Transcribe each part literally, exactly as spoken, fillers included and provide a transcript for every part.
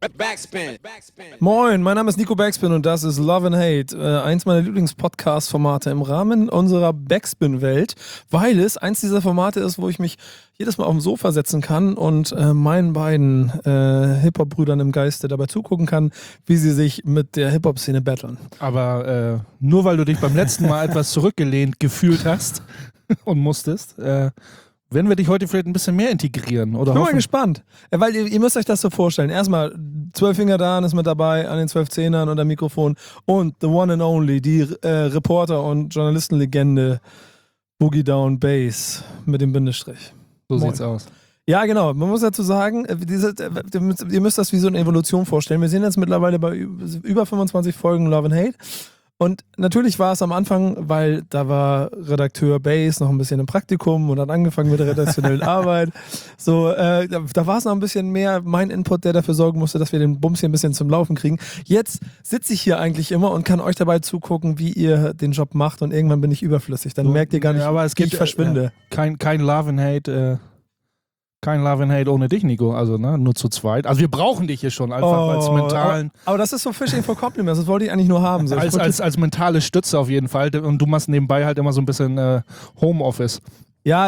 Backspin. Moin, mein Name ist Nico Backspin und das ist Love and Hate, äh, eins meiner Lieblings-Podcast-Formate im Rahmen unserer Backspin-Welt, weil es eins dieser Formate ist, wo ich mich jedes Mal auf dem Sofa setzen kann und äh, meinen beiden äh, Hip-Hop-Brüdern im Geiste dabei zugucken kann, wie sie sich mit der Hip-Hop-Szene battlen. Aber äh, nur weil du dich beim letzten Mal etwas zurückgelehnt gefühlt hast und musstest, äh, werden wir dich heute vielleicht ein bisschen mehr integrieren, oder? Ich bin mal hoffen? gespannt. Äh, Weil ihr, ihr müsst euch das so vorstellen. Erstmal, zwölf Finger Dan ist mit dabei an den zwölf Zehnern und am Mikrofon. Und the one and only, die äh, Reporter- und Journalistenlegende Boogie Down Bass mit dem Bindestrich. So Moin. sieht's aus. Ja, genau. Man muss dazu sagen, äh, diese, äh, ihr müsst- ihr müsst das wie so eine Evolution vorstellen. Wir sind jetzt mittlerweile bei ü- über fünfundzwanzig Folgen Love and Hate. Und natürlich war es am Anfang, weil da war Redakteur Bass noch ein bisschen im Praktikum und hat angefangen mit der redaktionellen Arbeit. So, äh, da, da war es noch ein bisschen mehr mein Input, der dafür sorgen musste, dass wir den Bums hier ein bisschen zum Laufen kriegen. Jetzt sitze ich hier eigentlich immer und kann euch dabei zugucken, wie ihr den Job macht und irgendwann bin ich überflüssig. Dann So, merkt ihr gar nicht, ja, aber es wie gibt, ich verschwinde. äh, Kein, kein Love and Hate, äh, kein Love and Hate ohne dich, Nico. Also, ne, nur zu zweit. Also, wir brauchen dich hier schon einfach als mentalen, aber, aber das ist so Fishing for Compliments, das wollte ich eigentlich nur haben. So. Ich als, wollte- als, als mentale Stütze auf jeden Fall. Und du machst nebenbei halt immer so ein bisschen äh, Homeoffice. Ja,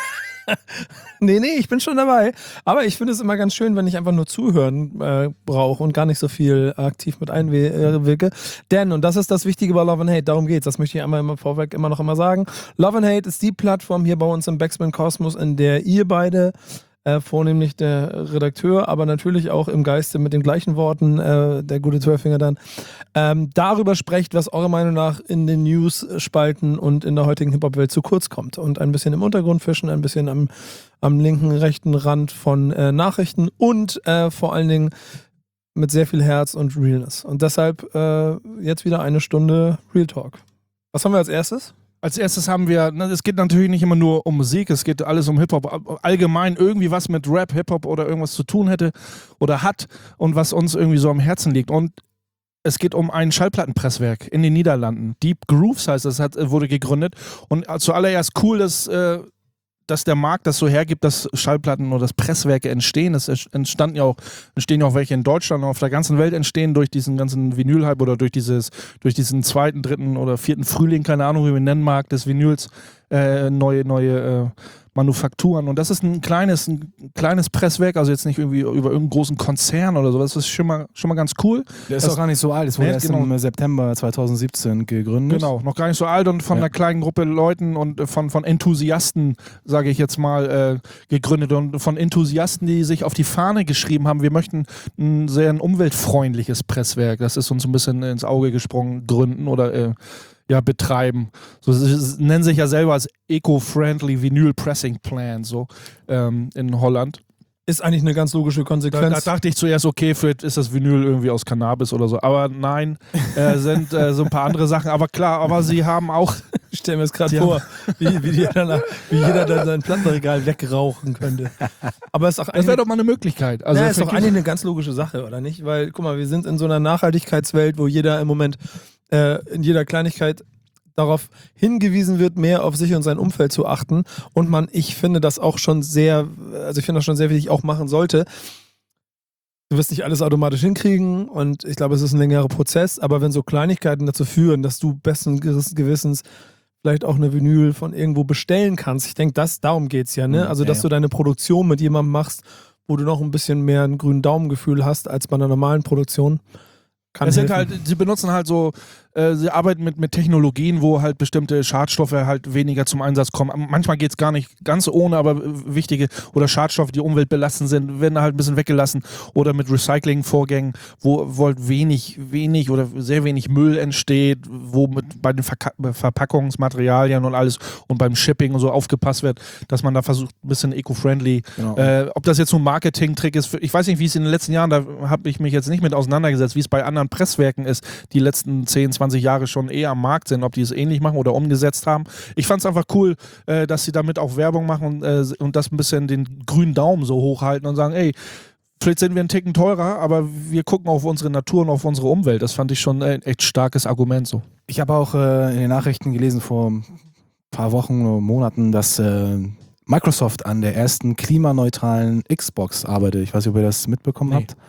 nee, nee, ich bin schon dabei. Aber ich finde es immer ganz schön, wenn ich einfach nur zuhören äh, brauche und gar nicht so viel aktiv mit einwirke. Denn, und das ist das Wichtige bei Love and Hate, darum geht's, das möchte ich einmal immer vorweg immer noch immer sagen. Love and Hate ist die Plattform hier bei uns im Backspin Kosmos, in der ihr beide, äh, vornehmlich der Redakteur, aber natürlich auch im Geiste mit den gleichen Worten, äh, der gute Zwölffinger dann, ähm, darüber sprecht, was eurer Meinung nach in den News-Spalten und in der heutigen Hip-Hop-Welt zu kurz kommt. Und ein bisschen im Untergrund fischen, ein bisschen am, am linken, rechten Rand von äh, Nachrichten und äh, vor allen Dingen mit sehr viel Herz und Realness. Und deshalb äh, jetzt wieder eine Stunde Real Talk. Was haben wir als erstes? Als erstes haben wir, ne, es geht natürlich nicht immer nur um Musik, es geht alles um Hip-Hop. Allgemein irgendwie was mit Rap, Hip-Hop oder irgendwas zu tun hätte oder hat und was uns irgendwie so am Herzen liegt. Und es geht um ein Schallplattenpresswerk in den Niederlanden. Deep Grooves heißt das, hat, wurde gegründet. Und zuallererst cool, dass, äh, dass der Markt das so hergibt, dass Schallplatten oder dass Presswerke entstehen. Es entstanden ja auch, entstehen ja auch welche in Deutschland und auf der ganzen Welt entstehen durch diesen ganzen Vinyl-Hype oder durch dieses, durch diesen zweiten, dritten oder vierten Frühling, keine Ahnung, wie man nennen mag, des Vinyls, äh, neue, neue äh, Manufakturen. Und das ist ein kleines, ein kleines Presswerk, also jetzt nicht irgendwie über irgendeinen großen Konzern oder sowas. Das ist schon mal, schon mal ganz cool. Der ist Das- auch gar nicht so alt. Es wurde Nee, erst genau. im September zweitausendsiebzehn gegründet. Genau, noch gar nicht so alt und von Ja. einer kleinen Gruppe Leuten und äh, von, von Enthusiasten, sage ich jetzt mal, äh, gegründet und von Enthusiasten, die sich auf die Fahne geschrieben haben, wir möchten ein sehr ein umweltfreundliches Presswerk, das ist uns ein bisschen ins Auge gesprungen, gründen oder äh, ja, betreiben. So, sie sie nennen sich ja selber als Eco-Friendly Vinyl Pressing Plan, so ähm, in Holland. Ist eigentlich eine ganz logische Da, da Konsequenz. dachte ich zuerst, okay, vielleicht ist das Vinyl irgendwie aus Cannabis oder so. Aber nein, äh, sind äh, so ein paar andere Sachen. Aber klar, aber sie haben auch. Ich stelle mir das gerade Die vor, wie, wie, die danach, wie jeder dann sein Plattenregal wegrauchen könnte. Aber es ist auch Das wäre eigentlich, doch mal eine Möglichkeit. Also ja, ist für doch eigentlich eine ganz logische Sache, oder nicht? Weil, guck mal, wir sind in so einer Nachhaltigkeitswelt, wo jeder im Moment äh, in jeder Kleinigkeit darauf hingewiesen wird, mehr auf sich und sein Umfeld zu achten. Und man, ich finde das auch schon sehr, also ich finde das schon sehr wichtig, auch machen sollte. Du wirst nicht alles automatisch hinkriegen und ich glaube, es ist ein längerer Prozess, aber wenn so Kleinigkeiten dazu führen, dass du besten Gewissens vielleicht auch eine Vinyl von irgendwo bestellen kannst, ich denke, das, darum geht es ja, ne? Mhm, Also, ja, dass ja. du deine Produktion mit jemandem machst, wo du noch ein bisschen mehr ein grünen Daumengefühl hast als bei einer normalen Produktion. Kann Es sind helfen. halt, sie benutzen halt so, äh, sie arbeiten mit, mit Technologien, wo halt bestimmte Schadstoffe halt weniger zum Einsatz kommen. Manchmal geht es gar nicht ganz ohne, aber wichtige oder Schadstoffe, die umweltbelastend sind, werden halt ein bisschen weggelassen. Oder mit Recyclingvorgängen, wo, wo halt wenig, wenig oder sehr wenig Müll entsteht, wo mit, bei den Verka Verpackungsmaterialien und alles und beim Shipping und so aufgepasst wird, dass man da versucht, ein bisschen eco-friendly. Genau. Äh, ob das jetzt so ein Marketing-Trick ist, ich weiß nicht, wie es in den letzten Jahren, da habe ich mich jetzt nicht mit auseinandergesetzt, wie es bei anderen Presswerken ist, die letzten zehn, zwanzig Jahre schon eher am Markt sind, ob die es ähnlich machen oder umgesetzt haben. Ich fand es einfach cool, äh, dass sie damit auch Werbung machen und, äh, und das ein bisschen den grünen Daumen so hochhalten und sagen, ey, vielleicht sind wir einen Ticken teurer, aber wir gucken auf unsere Natur und auf unsere Umwelt. Das fand ich schon ein echt starkes Argument so. Ich habe auch äh, in den Nachrichten gelesen vor ein paar Wochen oder Monaten, dass äh, Microsoft an der ersten klimaneutralen Xbox arbeitet. Ich weiß nicht, ob ihr das mitbekommen Nee. habt.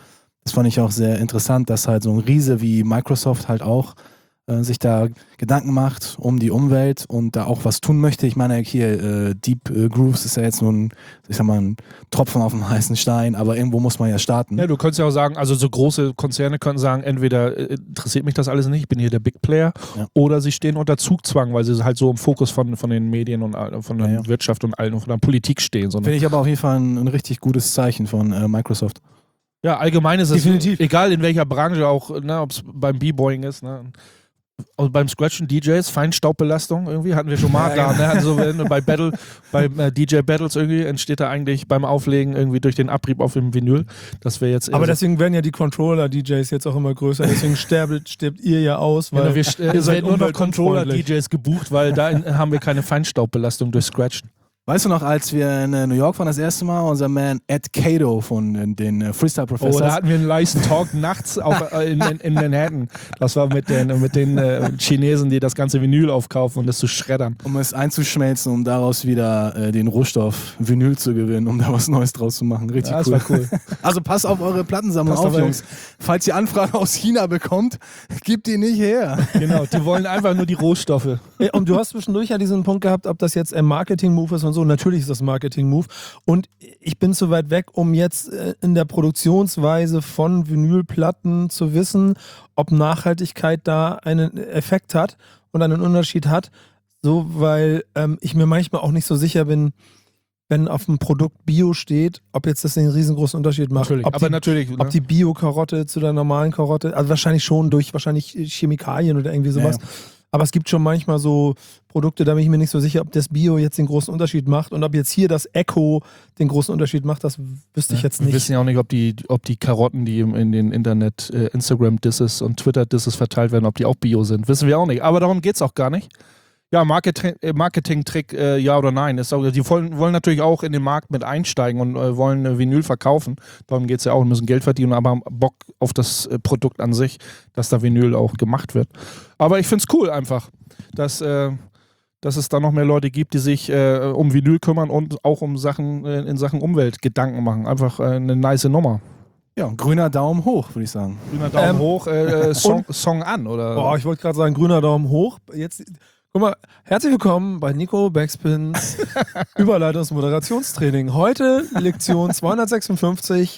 das fand ich auch sehr interessant, dass halt so ein Riese wie Microsoft halt auch äh, sich da Gedanken macht um die Umwelt und da auch was tun möchte. Ich meine, hier äh, Deep äh, Grooves ist ja jetzt nur ein, ich sag mal, ein Tropfen auf dem heißen Stein, aber irgendwo muss man ja starten. Ja, du könntest ja auch sagen, also so große Konzerne können sagen, entweder äh, interessiert mich das alles nicht, ich bin hier der Big Player, Ja. oder sie stehen unter Zugzwang, weil sie halt so im Fokus von, von den Medien und all- von der Ja, ja. Wirtschaft und allen und von der Politik stehen. So, ne? Finde ich aber auf jeden Fall ein, ein richtig gutes Zeichen von äh, Microsoft. Ja, allgemein ist es Definitiv. egal in welcher Branche auch, ne, ob es beim B-Boying ist, ne. Also beim Scratchen D Js, Feinstaubbelastung irgendwie, hatten wir schon mal Ja, da, ne? Also wenn, bei Battle, beim äh, D J Battles irgendwie entsteht da eigentlich beim Auflegen irgendwie durch den Abrieb auf dem Vinyl. Das wäre jetzt. Aber also, deswegen werden ja die Controller-D Js jetzt auch immer größer. Deswegen sterbt, stirbt ihr ja aus, weil genau, wir äh, ihr es seid werden nur noch umweltunfreundlich. Controller-D Js gebucht, weil da in, haben wir keine Feinstaubbelastung durch Scratchen. Weißt du noch, als wir in äh, New York waren das erste Mal, unser Man Ed Cato von äh, den äh, Freestyle Oh, Professors. da hatten wir einen leisen Talk nachts auf, äh, in, in, in Manhattan. Das war mit den, mit den äh, Chinesen, die das ganze Vinyl aufkaufen und das zu schreddern. um es einzuschmelzen, um daraus wieder äh, den Rohstoff Vinyl zu gewinnen, um da was Neues draus zu machen. Richtig Ja, das cool. war cool. Also passt auf eure Plattensammlung Passt auf, auf, Jungs. Falls ihr Anfragen aus China bekommt, gebt die nicht her. Genau, die wollen einfach nur die Rohstoffe. Ja, und du hast zwischendurch ja diesen Punkt gehabt, ob das jetzt ein Marketing-Move ist und so. Natürlich ist das ein Marketing-Move. Und ich bin zu weit weg, um jetzt äh, in der Produktionsweise von Vinylplatten zu wissen, ob Nachhaltigkeit da einen Effekt hat und einen Unterschied hat. So, weil ähm, ich mir manchmal auch nicht so sicher bin, wenn auf dem Produkt Bio steht, ob jetzt das einen riesengroßen Unterschied macht. Natürlich, ob aber die, natürlich. Ne? ob die Bio-Karotte zu der normalen Karotte, also wahrscheinlich schon durch wahrscheinlich Chemikalien oder irgendwie sowas. Ja, Aber es gibt schon manchmal so Produkte, da bin ich mir nicht so sicher, ob das Bio jetzt den großen Unterschied macht und ob jetzt hier das Eco den großen Unterschied macht, das wüsste ich jetzt Wir nicht. wissen ja auch nicht, ob die, ob die Karotten, die im- in den Internet, äh, Instagram-Disses und Twitter-Disses verteilt werden, ob die auch Bio sind. Wissen wir auch nicht. Aber darum geht es auch gar nicht. Ja, Marketing, äh, Marketing-Trick, äh, ja oder nein. Ist auch, die wollen, wollen natürlich auch in den Markt mit einsteigen und äh, wollen äh, Vinyl verkaufen. Darum geht es ja auch, müssen Geld verdienen, aber haben Bock auf das äh, Produkt an sich, dass da Vinyl auch gemacht wird. Aber ich finde es cool einfach, dass, äh, dass es da noch mehr Leute gibt, die sich äh, um Vinyl kümmern und auch um Sachen äh, in Sachen Umwelt Gedanken machen. Einfach äh, eine nice Nummer. ja, grüner Daumen hoch, würde ich sagen. Grüner Daumen Ähm, hoch, äh, äh, Song, Song an, oder? Boah, ich wollte gerade sagen, grüner Daumen hoch. Jetzt, guck mal, herzlich willkommen bei Nico Backspins Überleitungs- und Moderationstraining. Heute Lektion zweihundertsechsundfünfzig,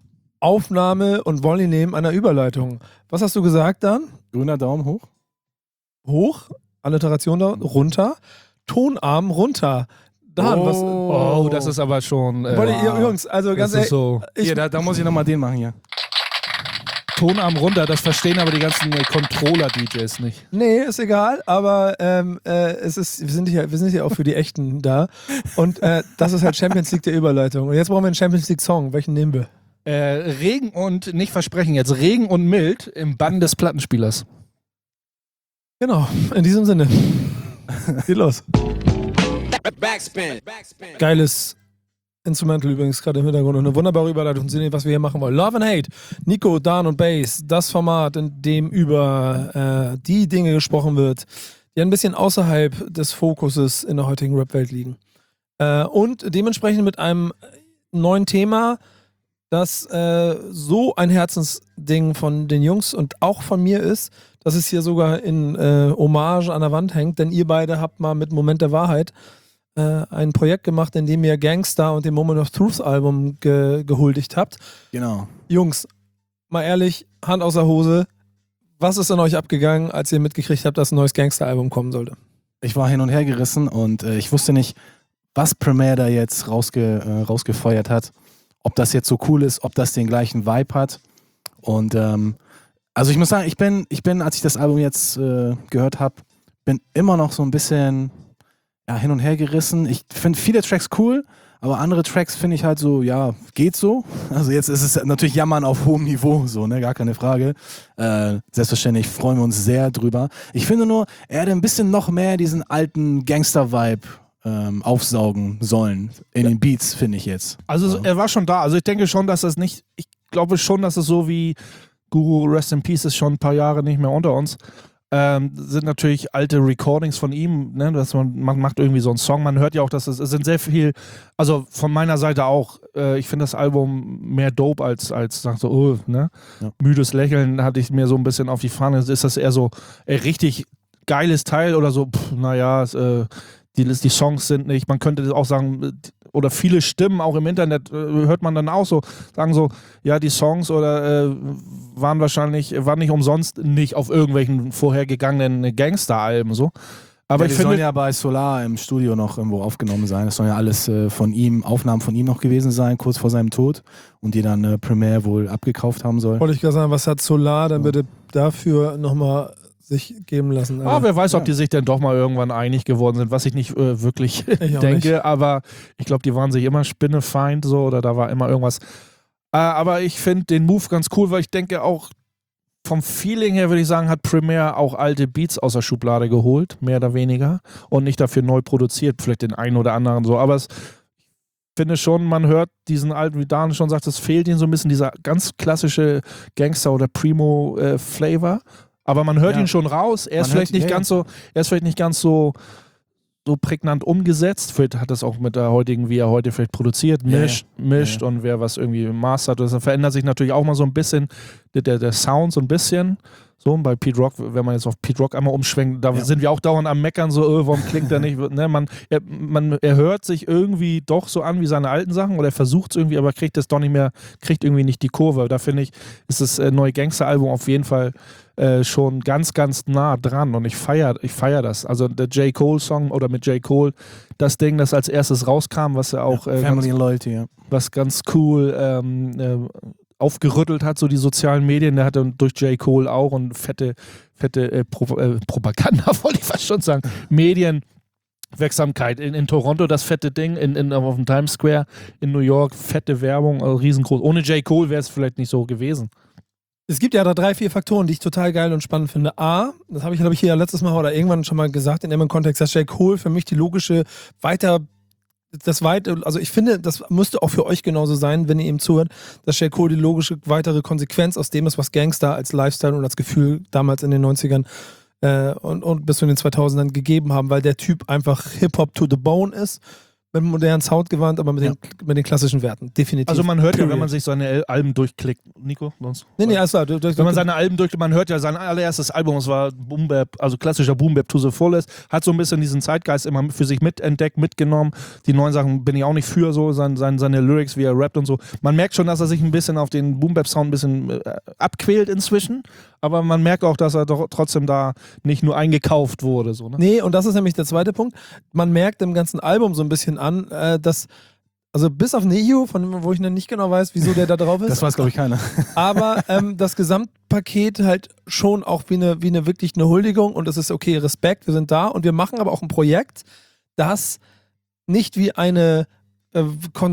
Aufnahme und Volley nehmen einer Überleitung. Was hast du gesagt dann? Grüner Daumen hoch? Hoch, Alliteration da, runter, Tonarm runter. Dan, was... Oh, das ist aber schon. Äh, Wollte ihr, Jungs, also ganz das ist ehrlich, so. ich, Hier, da, da muss ich nochmal den machen hier. Tonarm runter, das verstehen aber die ganzen äh, Controller-D Js nicht. nee, ist egal, aber ähm, äh, es ist, wir sind hier, wir sind hier auch für die Echten da. Und äh, das ist halt Champions League der Überleitung. Und jetzt brauchen wir einen Champions League Song. Welchen nehmen wir? Äh, Regen und, nicht versprechen jetzt, Regen und Mild im Bann des Plattenspielers. Genau, in diesem Sinne. Geht los. Backspin. Backspin. Geiles Instrumental übrigens gerade im Hintergrund und eine wunderbare Überleitung zu dem, was wir hier machen wollen. Love and Hate, Nico, Dan und Bass, das Format, in dem über äh, die Dinge gesprochen wird, die ein bisschen außerhalb des Fokuses in der heutigen Rap-Welt liegen. Äh, und dementsprechend mit einem neuen Thema, das äh, so ein Herzensding von den Jungs und auch von mir ist, dass es hier sogar in äh, Hommage an der Wand hängt, denn ihr beide habt mal mit Moment der Wahrheit äh, ein Projekt gemacht, in dem ihr Gangster und dem Moment of Truth Album ge gehuldigt habt. Genau. Jungs, mal ehrlich, Hand aus der Hose, was ist an euch abgegangen, als ihr mitgekriegt habt, dass ein neues Gangster-Album kommen sollte? Ich war hin und her gerissen und äh, ich wusste nicht, was Premier da jetzt rausge, äh, rausgefeuert hat. Ob das jetzt so cool ist, ob das den gleichen Vibe hat. Und ähm, also ich muss sagen, ich bin, ich bin, als ich das Album jetzt äh, gehört habe, bin immer noch so ein bisschen ja, hin und her gerissen. Ich finde viele Tracks cool, aber andere Tracks finde ich halt so, ja, geht so. Also jetzt ist es natürlich Jammern auf hohem Niveau, so, ne, gar keine Frage. Äh, selbstverständlich freuen wir uns sehr drüber. Ich finde nur, er hätte ein bisschen noch mehr diesen alten Gangster-Vibe ähm, aufsaugen sollen in den Beats, finde ich jetzt. Also Ja. er war schon da. Also ich denke schon, dass das nicht, ich glaube schon, dass es so wie Guru Rest in Peace ist schon ein paar Jahre nicht mehr unter uns. ähm, sind natürlich alte Recordings von ihm, ne? Dass man, man macht irgendwie so einen Song, man hört ja auch, dass es, es sind sehr viel, also von meiner Seite auch, äh, ich finde das Album mehr dope als, als sagt so, oh, ne? Ja. Müdes Lächeln hatte ich mir so ein bisschen auf die Fahne, ist das eher so äh, richtig geiles Teil oder so, pff, naja, äh, die, die Songs sind nicht, man könnte auch sagen, oder viele Stimmen auch im Internet äh, hört man dann auch so, sagen so, ja, die Songs oder äh, waren wahrscheinlich, waren nicht umsonst nicht auf irgendwelchen vorhergegangenen Gangster-Alben so. Aber ja, ich die finde, sollen ja bei Solar im Studio noch irgendwo aufgenommen sein. Das sollen ja alles äh, von ihm, Aufnahmen von ihm noch gewesen sein, kurz vor seinem Tod. Und die dann äh, Premiere wohl abgekauft haben soll. Wollte ich gerade sagen, was hat Solar dann bitte dafür nochmal sich geben lassen? ah, wer weiß, ob ja. die sich denn doch mal irgendwann einig geworden sind, was ich nicht äh, wirklich Ich auch denke, nicht. aber ich glaube, die waren sich immer Spinnefeind so oder da war immer irgendwas. Äh, aber ich finde den Move ganz cool, weil ich denke auch vom Feeling her würde ich sagen, hat Premiere auch alte Beats aus der Schublade geholt, mehr oder weniger, und nicht dafür neu produziert, vielleicht den einen oder anderen so, aber es ich finde schon, man hört diesen alten, wie Dan schon sagt, es fehlt ihnen so ein bisschen dieser ganz klassische Gangster- oder Primo-Flavor. Aber man hört Ja. ihn schon raus. Er ist Man vielleicht hört- nicht ja, ganz so, er ist vielleicht nicht ganz so, so prägnant umgesetzt. Vielleicht hat das auch mit der heutigen, wie er heute vielleicht produziert, Ja, ja. mischt, mischt Ja, ja. und wer was irgendwie mastert. Das verändert sich natürlich auch mal so ein bisschen, der, der Sound so ein bisschen. So, bei Pete Rock, wenn man jetzt auf Pete Rock einmal umschwenkt, da Ja. sind wir auch dauernd am Meckern, so, äh, warum klingt der nicht? Ne, man, er, man, er hört sich irgendwie doch so an wie seine alten Sachen oder er versucht es irgendwie, aber kriegt es doch nicht mehr, kriegt irgendwie nicht die Kurve. Da finde ich, ist das äh, neue Gangster-Album auf jeden Fall äh, schon ganz, ganz nah dran und ich feiere ich feier das. Also der J. Cole-Song oder mit J. Cole, das Ding, das als erstes rauskam, was er auch äh, Family ganz, and Loyalty, ja. was ganz cool ähm, äh, aufgerüttelt hat, so die sozialen Medien, der hatte durch J. Cole auch und fette, fette äh, Pro, äh, Propaganda, wollte ich fast schon sagen, Medienwirksamkeit. In, in Toronto das fette Ding, in, in, auf dem Times Square in New York, fette Werbung, also riesengroß. Ohne J. Cole wäre es vielleicht nicht so gewesen. Es gibt ja da drei, vier Faktoren, die ich total geil und spannend finde. A, das habe ich, glaube ich, hier letztes Mal oder irgendwann schon mal gesagt in einem Kontext, dass J. Cole für mich die logische weiter das weite, also ich finde, das müsste auch für euch genauso sein, wenn ihr ihm zuhört, dass J. Cole die logische weitere Konsequenz aus dem ist, was Gangster als Lifestyle und als Gefühl damals in den neunzigern äh, und, und bis zu den zweitausendern gegeben haben, weil der Typ einfach Hip-Hop to the bone ist, mit einem modernen Sound gewandt, aber mit, Ja. den, mit den klassischen Werten, definitiv. Also man hört ja, Period. wenn man sich seine El- Alben durchklickt, Nico, sonst? Nee, nee, alles klar. Du, du, Wenn man seine Alben durch, man hört ja sein allererstes Album, es war Boom Bap, also klassischer Boom Bap to the fullest, hat so ein bisschen diesen Zeitgeist immer für sich mitentdeckt, mitgenommen. Die neuen Sachen bin ich auch nicht für, so sein, sein, seine Lyrics, wie er rappt und so. Man merkt schon, dass er sich ein bisschen auf den Boom Bap Sound ein bisschen äh, abquält inzwischen, aber man merkt auch, dass er doch trotzdem da nicht nur eingekauft wurde, so, ne? Nee, und das ist nämlich der zweite Punkt. Man merkt im ganzen Album so ein bisschen an, äh, dass, also bis auf Neo, von wo ich noch nicht genau weiß, wieso der da drauf ist, Das weiß, glaube ich, keiner. aber ähm, das Gesamtpaket halt schon auch wie eine, wie eine wirklich eine Huldigung und es ist okay, Respekt, wir sind da und wir machen aber auch ein Projekt, das nicht wie eine äh,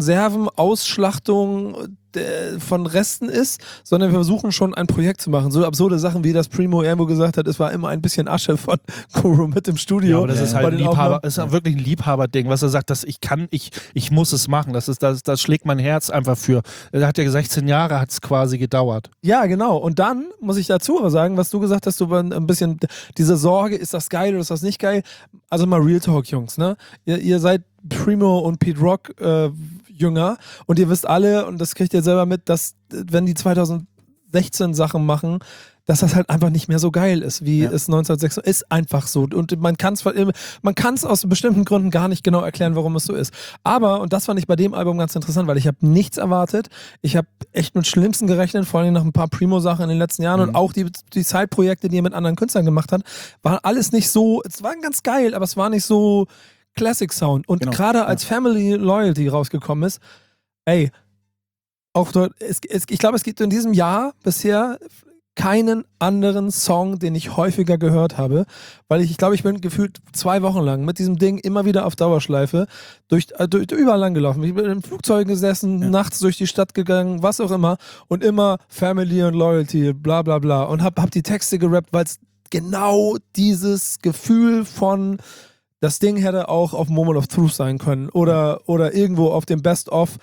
Konservenausschlachtung äh, von Resten ist, sondern wir versuchen schon ein Projekt zu machen. So absurde Sachen, wie das Primo irgendwo gesagt hat, es war immer ein bisschen Asche von Kuro mit im Studio. Ja, aber das ist bei halt ein den Liebhaber, Aufnahmen. ist halt wirklich ein Liebhaberding, was er sagt, dass ich kann, ich, ich muss es machen. Das ist, das, das schlägt mein Herz einfach für. Er hat ja sechzehn Jahre hat es quasi gedauert. Ja, genau. Und dann muss ich dazu aber sagen, was du gesagt hast, du ein bisschen diese Sorge, ist das geil oder ist das nicht geil? Also mal Real Talk, Jungs, ne? Ihr, ihr seid Primo und Pete Rock äh, Jünger und ihr wisst alle, und das kriegt ihr selber mit, dass äh, wenn die zweitausendsechzehn Sachen machen, dass das halt einfach nicht mehr so geil ist, wie Ja. es neunzehnhundertsechzehn ist einfach so. Und man kann es man kann's aus bestimmten Gründen gar nicht genau erklären, warum es so ist. Aber, und das fand ich bei dem Album ganz interessant, weil ich habe nichts erwartet. Ich habe echt mit Schlimmsten gerechnet, vor allem nach ein paar Primo-Sachen in den letzten Jahren Mhm. und auch die, die Side-Projekte, die er mit anderen Künstlern gemacht hat, waren alles nicht so, es war ganz geil, aber es war nicht so Classic Sound. Und Genau, gerade ja. als Family Loyalty rausgekommen ist, ey, auch dort, es, es, ich glaube, es gibt in diesem Jahr bisher keinen anderen Song, den ich häufiger gehört habe, weil ich, ich glaube, ich bin gefühlt zwei Wochen lang mit diesem Ding immer wieder auf Dauerschleife durch, äh, durch überall lang gelaufen. Ich bin in Flugzeugen gesessen, Ja. nachts durch die Stadt gegangen, was auch immer und immer Family und Loyalty, bla bla bla und hab, hab die Texte gerappt, weil es genau dieses Gefühl von das Ding hätte auch auf Moment of Truth sein können oder, oder irgendwo auf dem Best-of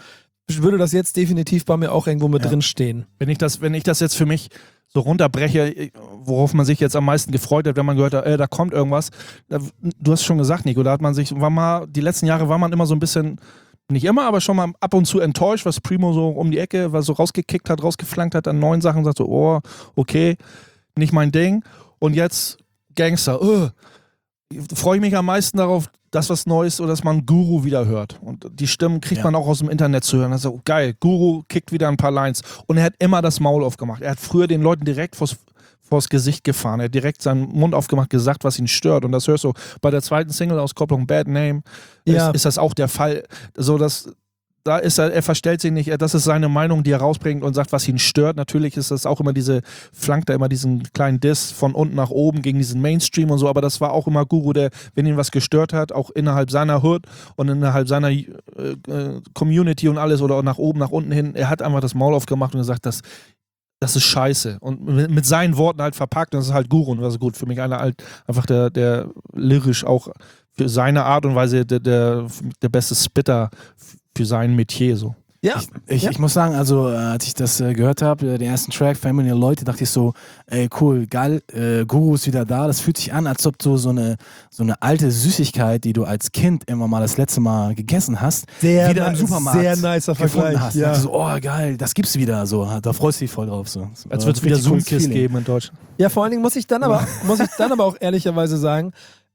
würde das jetzt definitiv bei mir auch irgendwo mit Ja. drin stehen. Wenn ich das, wenn ich das jetzt für mich so runterbreche, worauf man sich jetzt am meisten gefreut hat, wenn man gehört hat, äh, da kommt irgendwas. Da, du hast schon gesagt, Nico, da hat man sich, war mal, die letzten Jahre war man immer so ein bisschen, nicht immer, aber schon mal ab und zu enttäuscht, was Primo so um die Ecke, was so rausgekickt hat, rausgeflankt hat an neuen Sachen und sagt so, oh, okay, nicht mein Ding. Und jetzt Gangster, uh, freue ich mich am meisten darauf, dass was Neues oder dass man Guru wieder hört. Und die Stimmen kriegt Ja. man auch aus dem Internet zu hören. Also geil, Guru kickt wieder ein paar Lines. Und er hat immer das Maul aufgemacht. Er hat früher den Leuten direkt vors, vors Gesicht gefahren. Er hat direkt seinen Mund aufgemacht, gesagt, was ihn stört. Und das hörst du bei der zweiten Single-Auskopplung Bad Name, Ja. ist, ist das auch der Fall. So, dass da ist er, er verstellt sich nicht, er- das ist seine Meinung, die er rausbringt und sagt, was ihn stört. Natürlich ist das auch immer diese, flankt er immer diesen kleinen Diss von unten nach oben gegen diesen Mainstream und so, aber das war auch immer Guru, der, wenn ihn was gestört hat, auch innerhalb seiner Hood und innerhalb seiner äh, äh, Community und alles oder nach oben, nach unten hin, er hat einfach das Maul aufgemacht und gesagt, das, das ist scheiße. Und mit, mit seinen Worten halt verpackt und das ist halt Guru und das ist gut für mich einer halt einfach der, der lyrisch auch für seine Art und Weise der, der, der beste Spitter für sein Metier so. Ja, Ich, ich, Ja. ich muss sagen, also äh, als ich das äh, gehört habe, äh, den ersten Track, Family and Leute, dachte ich so, ey cool, geil, äh, Guru ist wieder da. Das fühlt sich an, als ob du so eine, so eine alte Süßigkeit, die du als Kind immer mal das letzte Mal gegessen hast, sehr, wieder im ni- Supermarkt sehr nicer gefunden Vergleich. hast. Ja. Dachte so, oh geil, das gibt's wieder. So, da freust du dich voll drauf. So. Als Äh, würde es wieder richtig cooles Zoom-Kiss Feeling. geben in Deutschland. ja, vor allen Dingen muss ich dann aber, muss ich dann aber auch ehrlicherweise sagen,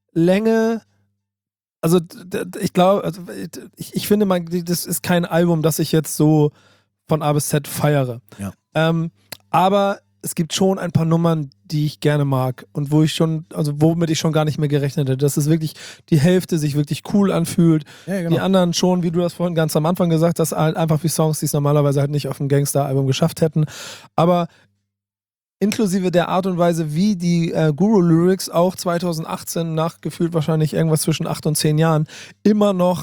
Länge, also d- d- ich glaube, also, ich, ich finde, man, das ist kein Album, das ich jetzt so von A bis Z feiere. Ja. Ähm, aber es gibt schon ein paar Nummern, die ich gerne mag und wo ich schon, also womit ich schon gar nicht mehr gerechnet hätte, dass es wirklich die Hälfte sich wirklich cool anfühlt. Ja, genau. Die anderen schon, wie du das vorhin ganz am Anfang gesagt hast, halt einfach wie Songs, die es normalerweise halt nicht auf dem Gangster-Album geschafft hätten. Aber inklusive der Art und Weise, wie die äh, Guru-Lyrics auch zwanzig achtzehn nach gefühlt wahrscheinlich irgendwas zwischen acht und zehn Jahren immer noch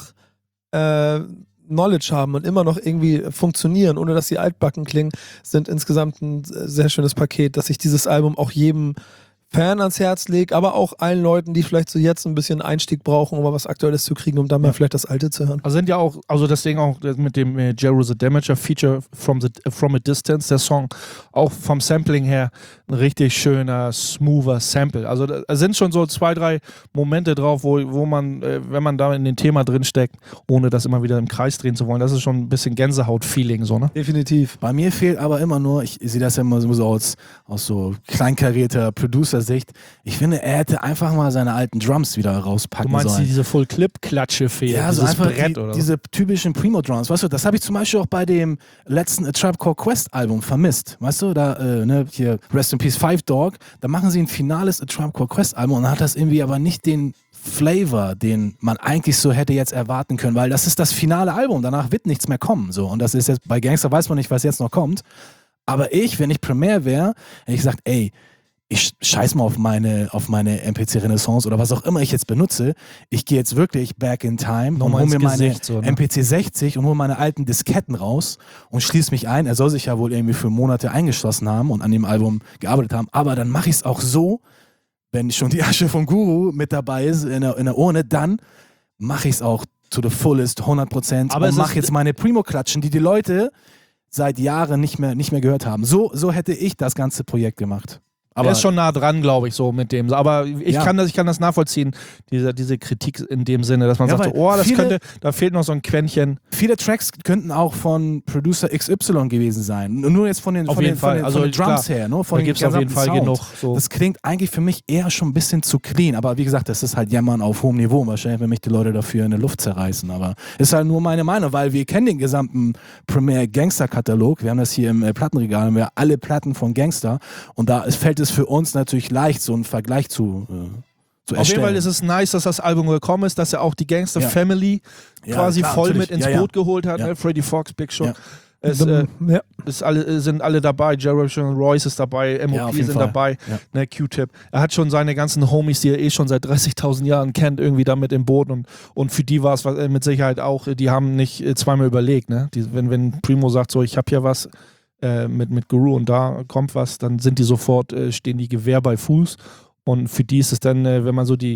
äh, Knowledge haben und immer noch irgendwie funktionieren, ohne dass sie altbacken klingen, sind insgesamt ein sehr schönes Paket, dass ich dieses Album auch jedem Fan ans Herz lege, aber auch allen Leuten, die vielleicht so jetzt ein bisschen Einstieg brauchen, um mal was Aktuelles zu kriegen, um dann mal vielleicht das Alte zu hören. Also sind ja auch, also das Ding auch mit dem äh, Jero the Damager Feature from, the, from a Distance, der Song, auch vom Sampling her ein richtig schöner, smoother Sample. Also da sind schon so zwei, drei Momente drauf, wo, wo man, äh, wenn man da in dem Thema drinsteckt, ohne das immer wieder im Kreis drehen zu wollen, das ist schon ein bisschen Gänsehaut-Feeling so, ne? Definitiv. Bei mir fehlt aber immer nur, ich sehe das ja immer so aus, aus so kleinkarierter Producer-Sicht, ich finde, er hätte einfach mal seine alten Drums wieder rauspacken Du meinst sollen. diese Full-Clip-Klatsche fehlt, Ja, so dieses einfach Brett die, oder so. diese typischen Primo-Drums, weißt du, das habe ich zum Beispiel auch bei dem letzten A Tribe Called Quest Album vermisst, weißt du, da, äh, ne, hier Rest in Peace Five Dog, da machen sie ein finales A Tribe Called Quest Album und dann hat das irgendwie aber nicht den Flavor, den man eigentlich so hätte jetzt erwarten können, weil das ist das finale Album, danach wird nichts mehr kommen, so, und das ist jetzt, bei Gangster weiß man nicht, was jetzt noch kommt, aber ich, wenn ich Premiere wäre, hätte ich gesagt, ey, ich scheiß mal auf meine, auf meine M P C Renaissance oder was auch immer ich jetzt benutze. Ich gehe jetzt wirklich back in time Nochmal und hole ins mir meine Gesicht, so, ne? M P C sechzig und hole meine alten Disketten raus und schließe mich ein. Er soll sich ja wohl irgendwie für Monate eingeschlossen haben und an dem Album gearbeitet haben. Aber dann mache ich es auch so, wenn schon die Asche vom Guru mit dabei ist in der, in der Urne, dann mache ich es auch to the fullest, hundert Prozent Aber und es mache ist- jetzt meine Primo-Klatschen, die die Leute seit Jahren nicht mehr, nicht mehr gehört haben. So, so hätte ich das ganze Projekt gemacht. Aber er ist schon nah dran, glaube ich, so mit dem. Aber ich, Ja. kann, das, ich kann das nachvollziehen, diese, diese Kritik in dem Sinne, dass man Ja, sagt, weil oh, das viele- könnte, da fehlt noch so ein Quäntchen. viele Tracks könnten auch von Producer X Y gewesen sein. Nur jetzt von den, Auf von jeden den, von Fall. den, Also von den Drums klar, her. Ne? Von Da den gibt es auf jeden gesamten Fall Sound. genug. So. Das klingt eigentlich für mich eher schon ein bisschen zu clean. Aber wie gesagt, das ist halt Jammern auf hohem Niveau. Wahrscheinlich, wenn mich die Leute dafür in der Luft zerreißen. Aber ist halt nur meine Meinung, weil wir kennen den gesamten Premier Gangster-Katalog. Wir haben das hier im äh, Plattenregal, haben wir alle Platten von Gangster. Und da ist, fällt es für uns natürlich leicht, so einen Vergleich zu, äh, zu Auf erstellen. jeden Fall ist es nice, dass das Album gekommen ist, dass er auch die Gangster Ja. Family Ja, quasi klar, voll natürlich. mit ins Ja, ja. Boot geholt hat. Ja. Ne? Freddie Fox, Big Sean. Ja. Es, äh, ja. ist alle, sind alle dabei. Jerry Royce ist dabei, M Ja, O auf P jeden sind Fall. dabei, Ja. ne, Q-Tip. Er hat schon seine ganzen Homies, die er eh schon seit dreißigtausend Jahren kennt, irgendwie da mit im Boot. Und, und für die war es äh, mit Sicherheit auch, die haben nicht äh, zweimal überlegt. Ne? Die, wenn, wenn Primo sagt, so, ich habe hier was äh, mit, mit Guru und da kommt was, dann sind die sofort, äh, stehen die Gewehr bei Fuß. Und für die ist es dann, äh, wenn man so die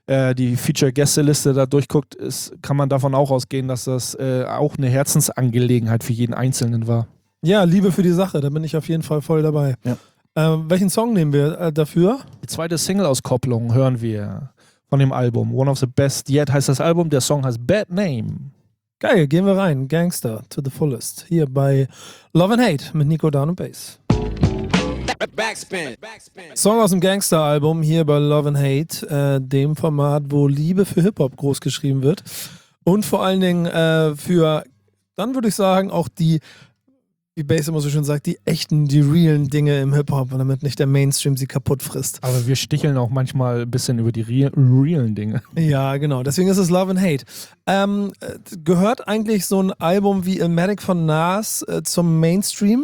äh, die Feature-Gästeliste da durchguckt, ist, kann man davon auch ausgehen, dass das äh, auch eine Herzensangelegenheit für jeden Einzelnen war. Ja, Liebe für die Sache, da bin ich auf jeden Fall voll dabei. Ja. Ähm, welchen Song nehmen wir äh, dafür? Die zweite Single-Auskopplung hören wir von dem Album. One of the Best Yet heißt das Album, der Song heißt Bad Name. Geil, gehen wir rein. Gangster to the fullest. Hier bei Love and Hate mit Nico Down und Bass. Backspin. Backspin. Song aus dem Gangster-Album hier bei Love and Hate, äh, dem Format, wo Liebe für Hip-Hop groß geschrieben wird. Und vor allen Dingen äh, für, dann würde ich sagen, auch die, wie Bass immer so schön sagt, die echten, die realen Dinge im Hip-Hop, damit nicht der Mainstream sie kaputt frisst. Aber wir sticheln auch manchmal ein bisschen über die real, realen Dinge. Ja, genau. Deswegen ist es Love and Hate. Ähm, äh, gehört eigentlich so ein Album wie Illmatic von Nas äh, zum Mainstream?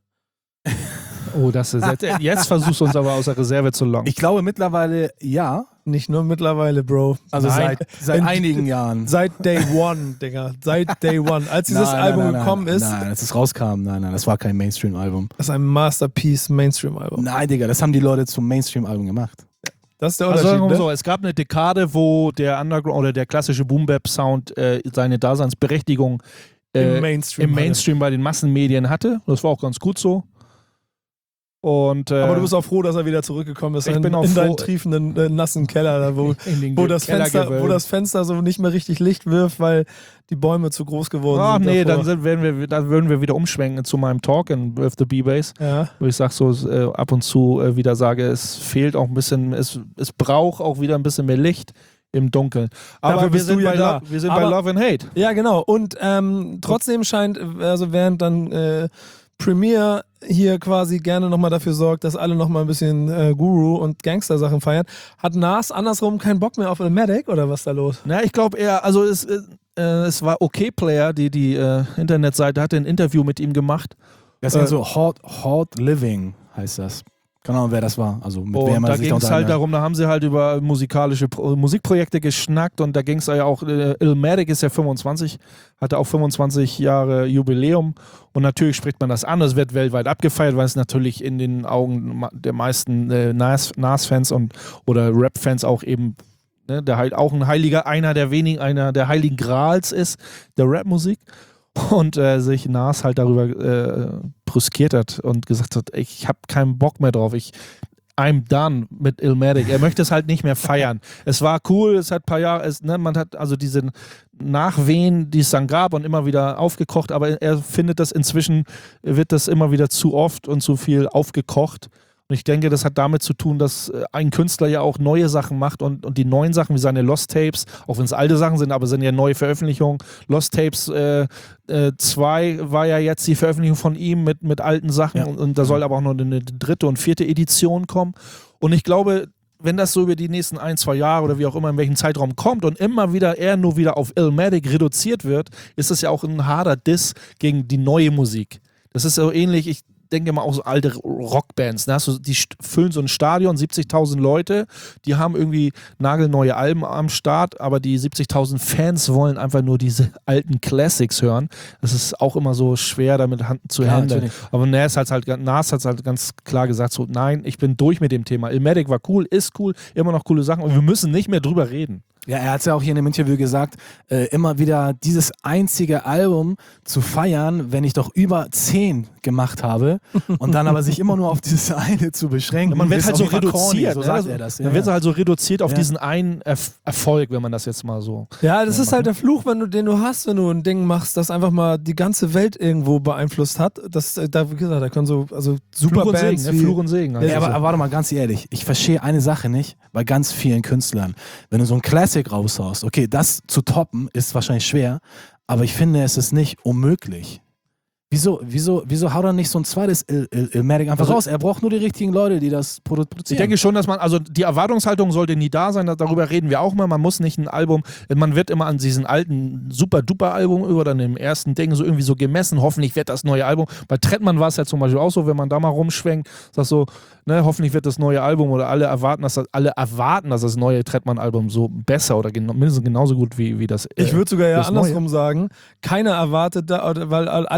Oh, das ist jetzt, jetzt versuchst du uns aber aus der Reserve zu locken. Ich glaube mittlerweile ja. Nicht nur mittlerweile, Bro. Also Nein. seit, seit In- einigen Jahren. Seit Day One, Digga. Seit Day One. Als dieses Nein, Album nein, nein, gekommen nein, ist, Nein, als es rauskam, nein, nein, das war kein Mainstream-Album. das ist ein Masterpiece Mainstream-Album. Nein, Digga, das haben die Leute zum Mainstream-Album gemacht. Das ist der Also Unterschied, sagen wir mal ne? so, es gab eine Dekade, wo der Underground oder der klassische Boom-Bap-Sound äh, seine Daseinsberechtigung äh, Im Mainstream. im Mainstream bei den Massenmedien hatte. Das war auch ganz gut so. Und, äh, Aber du bist auch froh, dass er wieder zurückgekommen ist Ich in, bin auch in deinen froh. triefenden, äh, nassen Keller, da, wo, in den wo, das Fenster, Kellergewölben. wo das Fenster so nicht mehr richtig Licht wirft, weil die Bäume zu groß geworden Ach sind. nee, davor. dann, sind, werden wir, dann würden wir wieder umschwenken zu meinem Talk in With the B-Bass, Ja. wo ich sag so äh, ab und zu äh, wieder sage, es fehlt auch ein bisschen, es, es braucht auch wieder ein bisschen mehr Licht im Dunkeln. Aber Dafür wir bist sind, du ja bei, da. Lo- wir sind Aber- bei Love and Hate. Ja, genau. Und ähm, trotzdem scheint, also während dann äh, Premiere hier quasi gerne nochmal dafür sorgt, dass alle nochmal ein bisschen äh, Guru und Gangster-Sachen feiern, hat Nas andersrum keinen Bock mehr auf Illmatic oder was ist da los? Na, ich glaube eher, also es, äh, es war OK Player, die die äh, Internetseite hatte ein Interview mit ihm gemacht. Das Äh, ist so Hot, Hot Living heißt das. Keine Ahnung, wer das war. Also mit wem Und er da sich ging es unterhalten halt hat. darum, da haben sie halt über musikalische Pro Musikprojekte geschnackt und da ging es ja auch, äh, Illmatic ist ja fünfundzwanzig, hatte auch fünfundzwanzig Jahre Jubiläum und natürlich spricht man das an, das wird weltweit abgefeiert, weil es natürlich in den Augen ma- der meisten äh, Nas- Nas-Fans und oder Rap-Fans auch eben, ne, der halt auch ein heiliger, einer der wenigen, einer der heiligen Grals ist, der Rap-Musik. Und äh, sich Nas halt darüber äh, brüskiert hat und gesagt hat, ich habe keinen Bock mehr drauf, ich I'm done mit Illmatic. Er möchte es halt nicht mehr feiern. Es war cool, es hat ein paar Jahre, es, ne, man hat also diese Nachwehen, die es dann gab und immer wieder aufgekocht, aber er findet das inzwischen, wird das immer wieder zu oft und zu viel aufgekocht. Und ich denke, das hat damit zu tun, dass äh, ein Künstler ja auch neue Sachen macht und, und die neuen Sachen, wie seine Lost Tapes, auch wenn es alte Sachen sind, aber sind ja neue Veröffentlichungen. Lost Tapes zwei äh, äh, war ja jetzt die Veröffentlichung von ihm mit, mit alten Sachen Ja. und, und da soll aber auch noch eine dritte und vierte Edition kommen. Und ich glaube, wenn das so über die nächsten ein, zwei Jahre oder wie auch immer in welchem Zeitraum kommt und immer wieder er nur wieder auf Illmatic reduziert wird, ist das ja auch ein harter Diss gegen die neue Musik. Das ist so ähnlich, ich denke mal auch so alte Rockbands, ne? So, die st- füllen so ein Stadion, siebzigtausend Leute, die haben irgendwie nagelneue Alben am Start, aber die siebzigtausend Fans wollen einfach nur diese alten Classics hören. Das ist auch immer so schwer, damit Hand zu Ja, handeln. natürlich. Aber Nas hat halt, Nas hat halt ganz klar gesagt, so nein, ich bin durch mit dem Thema. Illmatic war cool, ist cool, immer noch coole Sachen und wir müssen nicht mehr drüber reden. Ja, er hat es ja auch hier in dem Interview gesagt, äh, immer wieder dieses einzige Album zu feiern, wenn ich doch über zehn gemacht habe und dann aber sich immer nur auf dieses eine zu beschränken. Ja, man wird ist halt auch so immer corny, reduziert. so ne? sagt Also, er das. Dann Ja. wird halt so reduziert auf Ja. diesen einen Erf Erfolg, wenn man das jetzt mal so. Ja, das ist halt der Fluch, wenn du, den du hast, wenn du ein Ding machst, das einfach mal die ganze Welt irgendwo beeinflusst hat. Das, äh, da, wie gesagt, da können so also super Fluch und Bands Segen, ne? wie, Fluch und Segen. Ja, aber, aber warte mal, ganz ehrlich, ich verstehe eine Sache nicht, bei ganz vielen Künstlern. Wenn du so ein Classic raushaust, okay, das zu toppen ist wahrscheinlich schwer, aber ich finde, es ist nicht unmöglich. Wieso, wieso, wieso haut er nicht so ein zweites Il- Il- Illmatic einfach Also- raus? Er braucht nur die richtigen Leute, die das produ- produzieren. Ich denke schon, dass man, also die Erwartungshaltung sollte nie da sein, darüber reden wir auch mal. Man muss nicht ein Album, man wird immer an diesen alten Super-Duper-Album oder an dem ersten Ding so irgendwie so gemessen. Hoffentlich wird das neue Album. Bei Trettmann war es ja zum Beispiel auch so, wenn man da mal rumschwenkt, sagt so, ne, hoffentlich wird das neue Album oder alle erwarten, dass das, alle erwarten, dass das neue Trettmann-Album so besser oder gen mindestens genauso gut wie, wie das. Äh, Ich würde sogar ja das andersrum Neue. sagen, keiner erwartet da, oder- weil alle sagen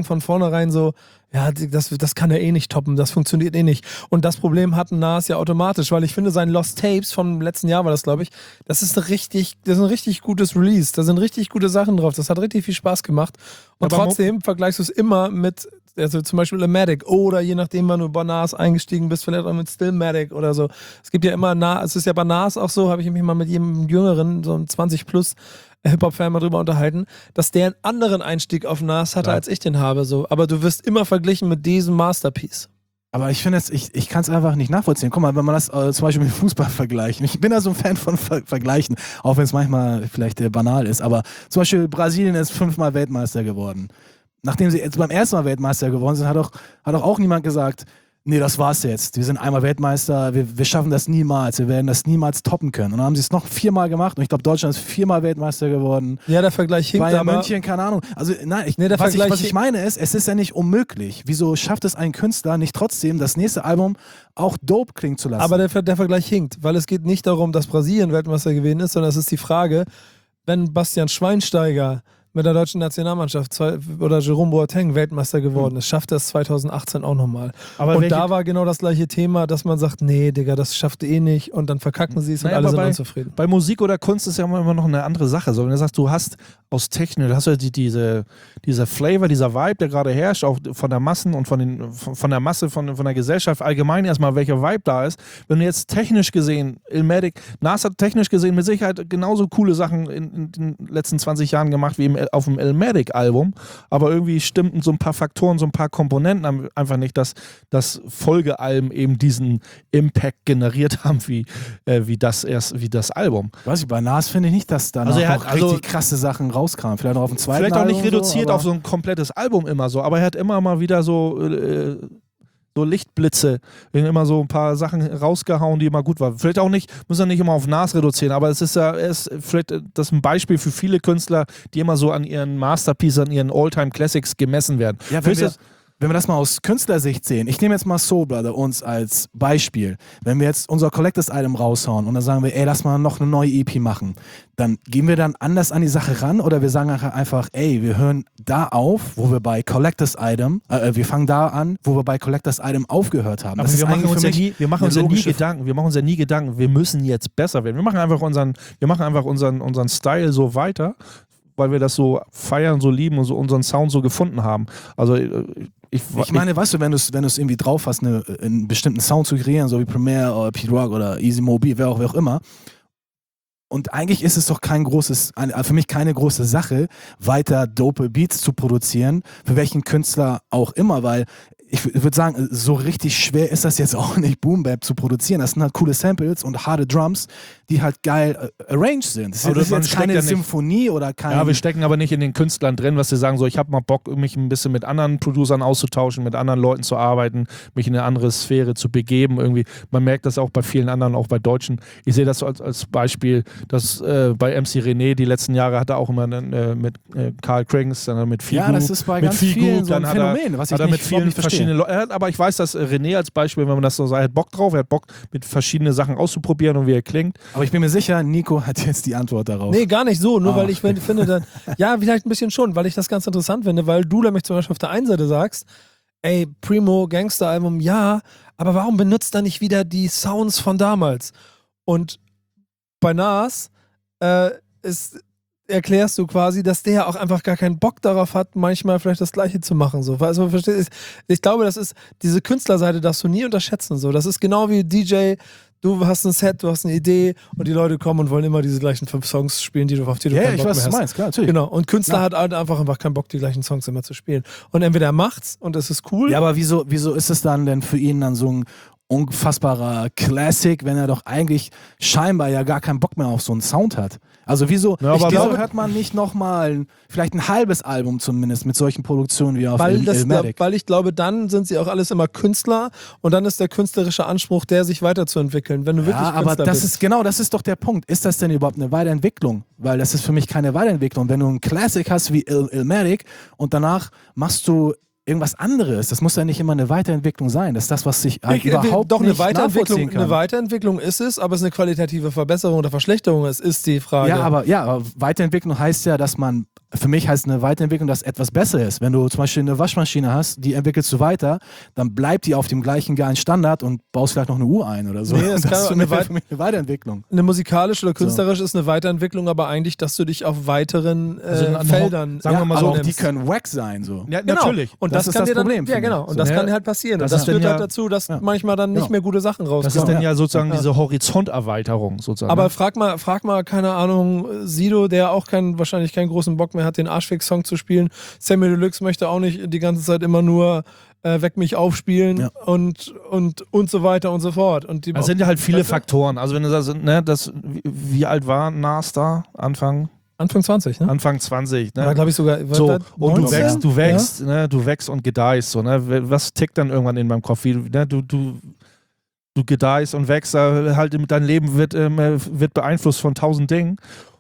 von vornherein so, ja, das, das kann er eh nicht toppen, das funktioniert eh nicht. Und das Problem hatten Nas ja automatisch, weil ich finde, sein Lost Tapes vom letzten Jahr war das, glaube ich, das ist ein richtig, das ist ein richtig gutes Release. Da sind richtig gute Sachen drauf. Das hat richtig viel Spaß gemacht. Und Aber trotzdem vergleichst du es immer mit, also zum Beispiel Illmatic oder je nachdem, wann du bei Nas eingestiegen bist, vielleicht auch mit Stillmatic oder so. Es gibt ja immer, Na, es ist ja bei Nas auch so, habe ich mich mal mit jedem Jüngeren, so einem zwanzig plus Hip-Hop-Fan mal drüber unterhalten, dass der einen anderen Einstieg auf Nas hatte, Ja. als ich den habe. So. Aber du wirst immer verglichen mit diesem Masterpiece. Aber ich finde es, ich, ich kann es einfach nicht nachvollziehen. Guck mal, wenn man das äh, zum Beispiel mit Fußball vergleicht. Ich bin da so ein Fan von Ver Vergleichen, auch wenn es manchmal vielleicht äh, banal ist. Aber zum Beispiel Brasilien ist fünfmal Weltmeister geworden. Nachdem sie jetzt beim ersten Mal Weltmeister geworden sind, hat auch, hat auch, auch niemand gesagt, nee, das war's jetzt. Wir sind einmal Weltmeister, wir, wir schaffen das niemals, wir werden das niemals toppen können. Und dann haben sie es noch viermal gemacht und ich glaube, Deutschland ist viermal Weltmeister geworden. Ja, der Vergleich hinkt Bayern aber... München, keine Ahnung. Also nein, ich, Nee, der was, ich, Vergleich was ich hinkt- meine ist, es ist ja nicht unmöglich. Wieso schafft es ein Künstler nicht trotzdem, das nächste Album auch dope klingen zu lassen? Aber der, Ver- der Vergleich hinkt, weil es geht nicht darum, dass Brasilien Weltmeister gewesen ist, sondern es ist die Frage, wenn Bastian Schweinsteiger mit der deutschen Nationalmannschaft zwei, oder Jerome Boateng Weltmeister geworden ist, schafft er es zwanzig achtzehn auch nochmal. Aber Und welche- da war genau das gleiche Thema, dass man sagt, nee, Digga, das schafft eh nicht und dann verkacken sie es und Naja, alle aber sind bei- unzufrieden. Bei Musik oder Kunst ist ja immer noch eine andere Sache. So, wenn du sagst, du hast aus Technik, du hast ja die, diese, dieser Flavor, dieser Vibe, der gerade herrscht, auch von der Massen und von, den, von, von der Masse, von, von der Gesellschaft allgemein erstmal, welcher Vibe da ist. Wenn du jetzt technisch gesehen, Illmatic, Nas hat technisch gesehen mit Sicherheit genauso coole Sachen in, in den letzten zwanzig Jahren gemacht wie im, auf dem Illmatic-Album, aber irgendwie stimmten so ein paar Faktoren, so ein paar Komponenten einfach nicht, dass das Folgealben eben diesen Impact generiert haben, wie, äh, wie, das, erst, wie das Album. Weiß ich, bei Nas finde ich nicht, dass da Also noch er hat- auch also- richtig krasse Sachen rauskamen. Vielleicht auch auf dem zweiten Vielleicht auch nicht Album reduziert so, auf so ein komplettes Album immer so, aber er hat immer mal wieder so, äh, so Lichtblitze, immer so ein paar Sachen rausgehauen, die immer gut waren. Vielleicht auch nicht, muss er nicht immer auf Nas reduzieren, aber es ist ja, er ist vielleicht das ist ein Beispiel für viele Künstler, die immer so an ihren Masterpieces, an ihren All-Time Classics gemessen werden. Ja, wenn Vielleicht wir, ist- wenn wir das mal aus Künstlersicht sehen, ich nehme jetzt mal Soul Brother uns als Beispiel. Wenn wir jetzt unser Collectors Item raushauen und dann sagen wir, ey, lass mal noch eine neue E P machen, dann gehen wir dann anders an die Sache ran oder wir sagen einfach, ey, wir hören da auf, wo wir bei Collectors Item, äh, wir fangen da an, wo wir bei Collectors Item aufgehört haben. Aber Das wir ist machen, eigentlich uns für ja mich nie, wir machen eine uns ja nie logische- Gedanken, wir machen uns ja nie Gedanken, wir müssen jetzt besser werden. Wir machen einfach unseren, wir machen einfach unseren, unseren Style so weiter, weil wir das so feiern, so lieben und so unseren Sound so gefunden haben. Also äh, ich, Ich meine, weißt du, wenn du es wenn du's irgendwie drauf hast, eine, einen bestimmten Sound zu kreieren, so wie Premiere oder Pete Rock oder Easy Mobi, wer auch, wer auch immer. Und eigentlich ist es doch kein großes, für mich keine große Sache, weiter dope Beats zu produzieren, für welchen Künstler auch immer, weil ich würde sagen, so richtig schwer ist das jetzt auch nicht, Boom Bap zu produzieren. Das sind halt coole Samples und harte Drums, die halt geil äh, arranged sind. Das ist, Aber das ist man jetzt steckt keine ja nicht- Symphonie oder kein... Ja, wir stecken aber nicht in den Künstlern drin, was sie sagen, so ich habe mal Bock, mich ein bisschen mit anderen Producern auszutauschen, mit anderen Leuten zu arbeiten, mich in eine andere Sphäre zu begeben. Irgendwie, man merkt das auch bei vielen anderen, auch bei Deutschen. Ich sehe das als, als Beispiel, dass äh, bei M C René die letzten Jahre hat er auch immer äh, mit äh, Karl Krings, dann mit Figu, Ja, das ist bei mit ganz vielen so ein dann hat er, Phänomen, was ich hat er mit nicht- überhaupt vielen nicht verstehe. verschiedenen Leuten, aber ich weiß, dass äh, René als Beispiel, wenn man das so sagt, er hat Bock drauf, er hat Bock mit verschiedenen Sachen auszuprobieren und wie er klingt. Aber ich bin mir sicher, Nico hat jetzt die Antwort darauf. Nee, gar nicht so, nur Ah. weil ich find- finde dann, ja, vielleicht ein bisschen schon, weil ich das ganz interessant finde, weil du nämlich zum Beispiel auf der einen Seite sagst, ey, Primo, Gangster-Album, ja, aber warum benutzt er nicht wieder die Sounds von damals? Und bei Nas äh, ist, erklärst du quasi, dass der auch einfach gar keinen Bock darauf hat, manchmal vielleicht das Gleiche zu machen. So. Also, verstehst, ich glaube, das ist, diese Künstlerseite darfst du nie unterschätzen. So. Das ist genau wie D J, du hast ein Set, du hast eine Idee und die Leute kommen und wollen immer diese gleichen fünf Songs spielen, die du, auf die du Ja, keinen ich Bock weiß, was mehr du hast. meinst, klar, natürlich. Genau. Und Künstler Ja. hat halt einfach, einfach keinen Bock, die gleichen Songs immer zu spielen. Und entweder er macht's und es ist cool. Ja, aber wieso, wieso ist es dann denn für ihn dann so ein unfassbarer Classic, wenn er doch eigentlich scheinbar ja gar keinen Bock mehr auf so einen Sound hat? Also wieso, Ja, ich aber wieso glaube- hört man nicht nochmal vielleicht ein halbes Album zumindest mit solchen Produktionen wie auf Weil, Il- das, Illmatic? weil ich glaube, dann sind sie auch alles immer Künstler und dann ist der künstlerische Anspruch, der sich weiterzuentwickeln. Wenn du wirklich Ja, aber Künstler das bist. ist genau, das ist doch der Punkt. Ist das denn überhaupt eine Weiterentwicklung? Weil das ist für mich keine Weiterentwicklung. Wenn du einen Classic hast wie Il- Illmatic und danach machst du irgendwas anderes, das muss ja nicht immer eine Weiterentwicklung sein. Das ist das, was sich halt Ich- überhaupt doch, eine nicht Weiterentwicklung, nachvollziehen kann. eine Weiterentwicklung ist es, aber es ist eine qualitative Verbesserung oder Verschlechterung, es ist die Frage. Ja, aber, ja, aber Weiterentwicklung heißt ja, dass man für mich heißt eine Weiterentwicklung, dass etwas besser ist. Wenn du zum Beispiel eine Waschmaschine hast, die entwickelst du weiter, dann bleibt die auf dem gleichen geilen Standard und baust vielleicht noch eine Uhr ein oder so. Nee, es das kann ist für eine mich, Weit- für mich eine Weiterentwicklung. Eine musikalische oder künstlerisch ist eine Weiterentwicklung, aber eigentlich, dass du dich auf weiteren äh, Also an- Feldern sagen wir mal aber so, auch die nimmst. können wack sein. So. Ja, Genau. natürlich. Und Das das, ist kann das dir dann, Problem, ja, finde genau. ich. Und So. das Ja, kann halt passieren. das Und das ist dann führt ja- halt dazu, dass Ja. manchmal dann nicht Ja. mehr gute Sachen Das rauskommen. ist dann ja sozusagen Ja. diese Horizonterweiterung sozusagen. Aber frag mal, frag mal, keine Ahnung, Sido, der auch kein, wahrscheinlich keinen großen Bock mehr hat, den Arschfix-Song zu spielen. Sammy Deluxe möchte auch nicht die ganze Zeit immer nur äh, Weck mich aufspielen Ja. und, und, und so weiter und so fort. Und die Es sind ja halt viele Weißt du? Faktoren. Also wenn du sagst, ne, das, wie, wie alt war Nas da? Anfang, Anfang zwanzig, ne? Anfang zwanzig, ne? War, glaube ich, sogar. war So, das und du neunzehn? wächst, du Ja? wächst, ne, du wächst und gedeihst, so, ne? Was tickt dann irgendwann in meinem Kopf? Wie, ne, du, du, du gedeihst und wächst, äh, halt dein Leben wird, ähm, wird beeinflusst von tausend Dingen.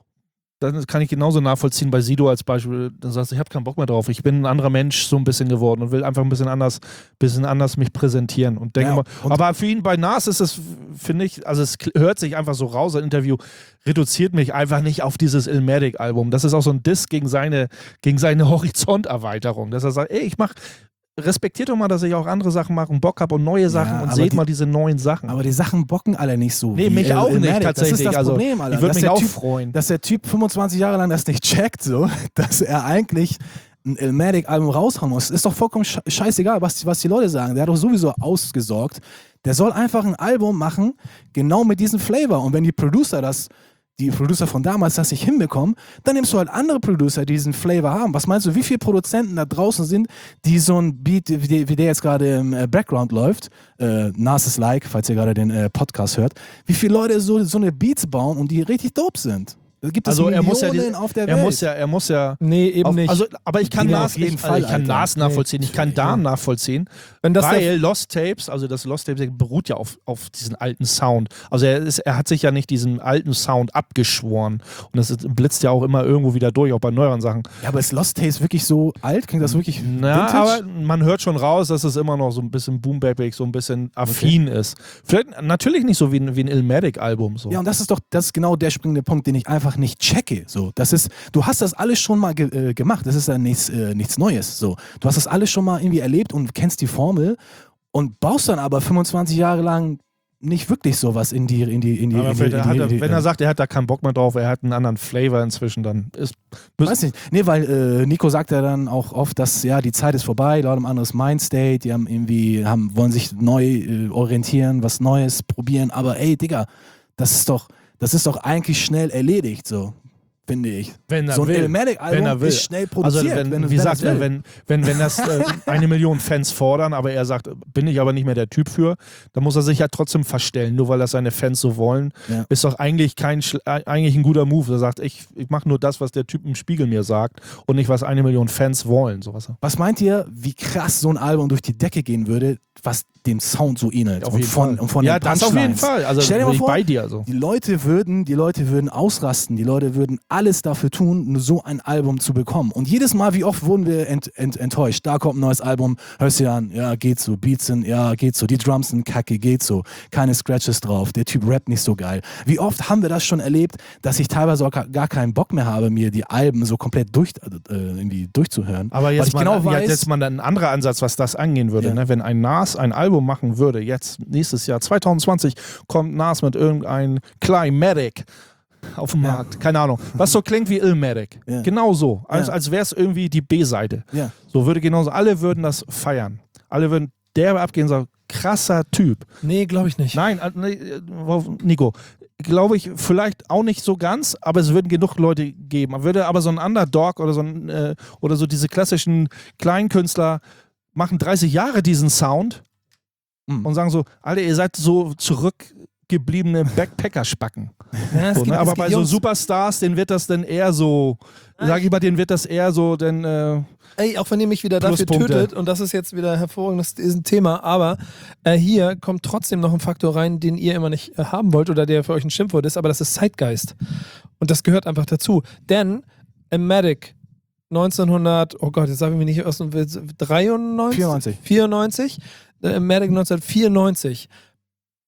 Dann kann ich genauso nachvollziehen bei Sido als Beispiel. Dann sagst du, ich habe keinen Bock mehr drauf. Ich bin ein anderer Mensch so ein bisschen geworden und will einfach ein bisschen anders, bisschen anders mich präsentieren. Und denke Ja, mal, und- aber für ihn bei Nas ist es, finde ich, also es kl- hört sich einfach so raus, ein Interview reduziert mich einfach nicht auf dieses Illmatic-Album. Das ist auch so ein Diss gegen seine, gegen seine Horizonterweiterung. Dass er sagt, ey, ich mach, respektiert doch mal, dass ich auch andere Sachen mache und Bock habe und neue Sachen und aber seht die- mal diese neuen Sachen. Aber die Sachen bocken alle nicht so. Nee, wie mich El- auch nicht, Illmatic. tatsächlich. Das ist das Also, Problem, Alter. ich würde Dass mich der auch typ, freuen. Dass der Typ fünfundzwanzig Jahre lang das nicht checkt, so, dass er eigentlich ein Illmatic-Album raushauen muss. Ist doch vollkommen sche- scheißegal, was, was die Leute sagen. Der hat doch sowieso ausgesorgt. Der soll einfach ein Album machen, genau mit diesem Flavor. Und wenn die Producer das, die Producer von damals das nicht hinbekommen, dann nimmst du halt andere Producer, die diesen Flavor haben. Was meinst du, wie viele Produzenten da draußen sind, die so ein Beat, wie der, wie der jetzt gerade im äh, Background läuft, äh, Narcissus Like, falls ihr gerade den äh, Podcast hört, wie viele Leute so, so eine Beats bauen und die richtig dope sind? Da gibt es Also er Millionen muss ja, die, auf der er Welt. muss ja, er muss ja Nee, eben Auf, nicht. also, aber ich kann Ja, Nas auf jeden nicht, Fall, also ich kann Alter. Nas nachvollziehen, ich kann Nee. Dan nachvollziehen, Wenn das der- weil Lost Tapes, also das Lost Tapes beruht ja auf, auf diesen alten Sound. Also er, ist, er hat sich ja nicht diesen alten Sound abgeschworen und das ist, blitzt ja auch immer irgendwo wieder durch, auch bei neueren Sachen. Ja, aber ist Lost Tapes wirklich so alt? Klingt das wirklich Na, vintage? aber man hört schon raus, dass es immer noch so ein bisschen boom-bappig, so ein bisschen affin ist. Vielleicht natürlich nicht so wie ein, wie ein Illmatic-Album. So. Ja, und das ist doch, das ist genau der springende Punkt, den ich einfach nicht checke. So, das ist, du hast das alles schon mal ge äh, gemacht. Das ist ja nichts, äh, nichts Neues. So, du hast das alles schon mal irgendwie erlebt und kennst die Formel und baust dann aber fünfundzwanzig Jahre lang nicht wirklich sowas in die, in die, in die. Aber in die, vielleicht in hat die, er, in die wenn er sagt, er hat da keinen Bock mehr drauf, er hat einen anderen Flavor inzwischen, dann ist. Weiß nicht. Nee, weil äh, Nico sagt ja dann auch oft, dass ja die Zeit ist vorbei, Leute haben ein anderes Mindstate, die haben irgendwie, haben, wollen sich neu äh, orientieren, was Neues probieren, aber ey, Digga, das ist doch, das ist doch eigentlich schnell erledigt, so, finde ich. Wenn er so ein will. Illmatic-Album Wenn er will. ist schnell Also produziert. wenn, wenn, wie wenn gesagt, er will. wenn, wenn, wenn das äh, eine Million Fans fordern, aber er sagt, bin ich aber nicht mehr der Typ für, dann muss er sich ja trotzdem verstellen, nur weil das seine Fans so wollen. Ja. Ist doch eigentlich kein schl- äh, eigentlich ein guter Move. Er sagt, ich, ich mache nur das, was der Typ im Spiegel mir sagt und nicht, was eine Million Fans wollen. Sowas. Was meint ihr, wie krass so ein Album durch die Decke gehen würde, was dem Sound so ähnelt? Auf und jeden von, Fall. Und von ja, den das auf jeden Punchlines. Fall. Also Stell dir bin mal ich vor, bei dir. Also. Die Leute würden, die Leute würden ausrasten, die Leute würden alles dafür tun, nur so ein Album zu bekommen. Und jedes Mal, wie oft wurden wir ent, ent, enttäuscht. Da kommt ein neues Album, hörst du an, ja, geht so, Beats sind, ja, geht so, die Drums sind kacke, geht so, keine Scratches drauf, der Typ rappt nicht so geil. Wie oft haben wir das schon erlebt, dass ich teilweise auch gar keinen Bock mehr habe, mir die Alben so komplett durch, äh, irgendwie durchzuhören. Aber Weil jetzt ich mal, genau ja, weiß, jetzt mal ein anderer Ansatz, was das angehen würde. Ja. Ne? Wenn ein Nas ein Album machen würde, jetzt nächstes Jahr zwanzig zwanzig kommt Nas mit irgendein Climatic auf den Ja. Markt. Keine Ahnung. Was so klingt wie Illmatic. Ja. Genau so. Als, Ja. als wäre es irgendwie die B-Seite. ja. So würde genauso, alle würden das feiern. Alle würden derbe abgehen und sagen, krasser Typ. Nee, glaube ich nicht. Nein, äh, nee, äh, Nico, glaube ich vielleicht auch nicht so ganz, aber es würden genug Leute geben. Man würde aber so ein Underdog oder so ein, äh, oder so diese klassischen Kleinkünstler machen dreißig Jahre diesen Sound Mhm. und sagen so, Alter, ihr seid so zurückgebliebene Backpacker-Spacken. Ja, es So, gibt- ne? Aber es bei gibt so Jungs- Superstars, denen wird das dann eher so, sag ich mal, denen wird das eher so, denn äh, Ey, auch wenn ihr mich wieder dafür Pluspunkte. tötet, und das ist jetzt wieder hervorragend, das ist ein Thema, aber äh, hier kommt trotzdem noch ein Faktor rein, den ihr immer nicht äh, haben wollt oder der für euch ein Schimpfwort ist, aber das ist Zeitgeist. Und das gehört einfach dazu. Denn Illmatic neunzehnhundert, oh Gott, jetzt sage ich mich nicht aus dem dreiundneunzig? vierundneunzig. vierundneunzig. Äh, Illmatic neunzehnhundertvierundneunzig.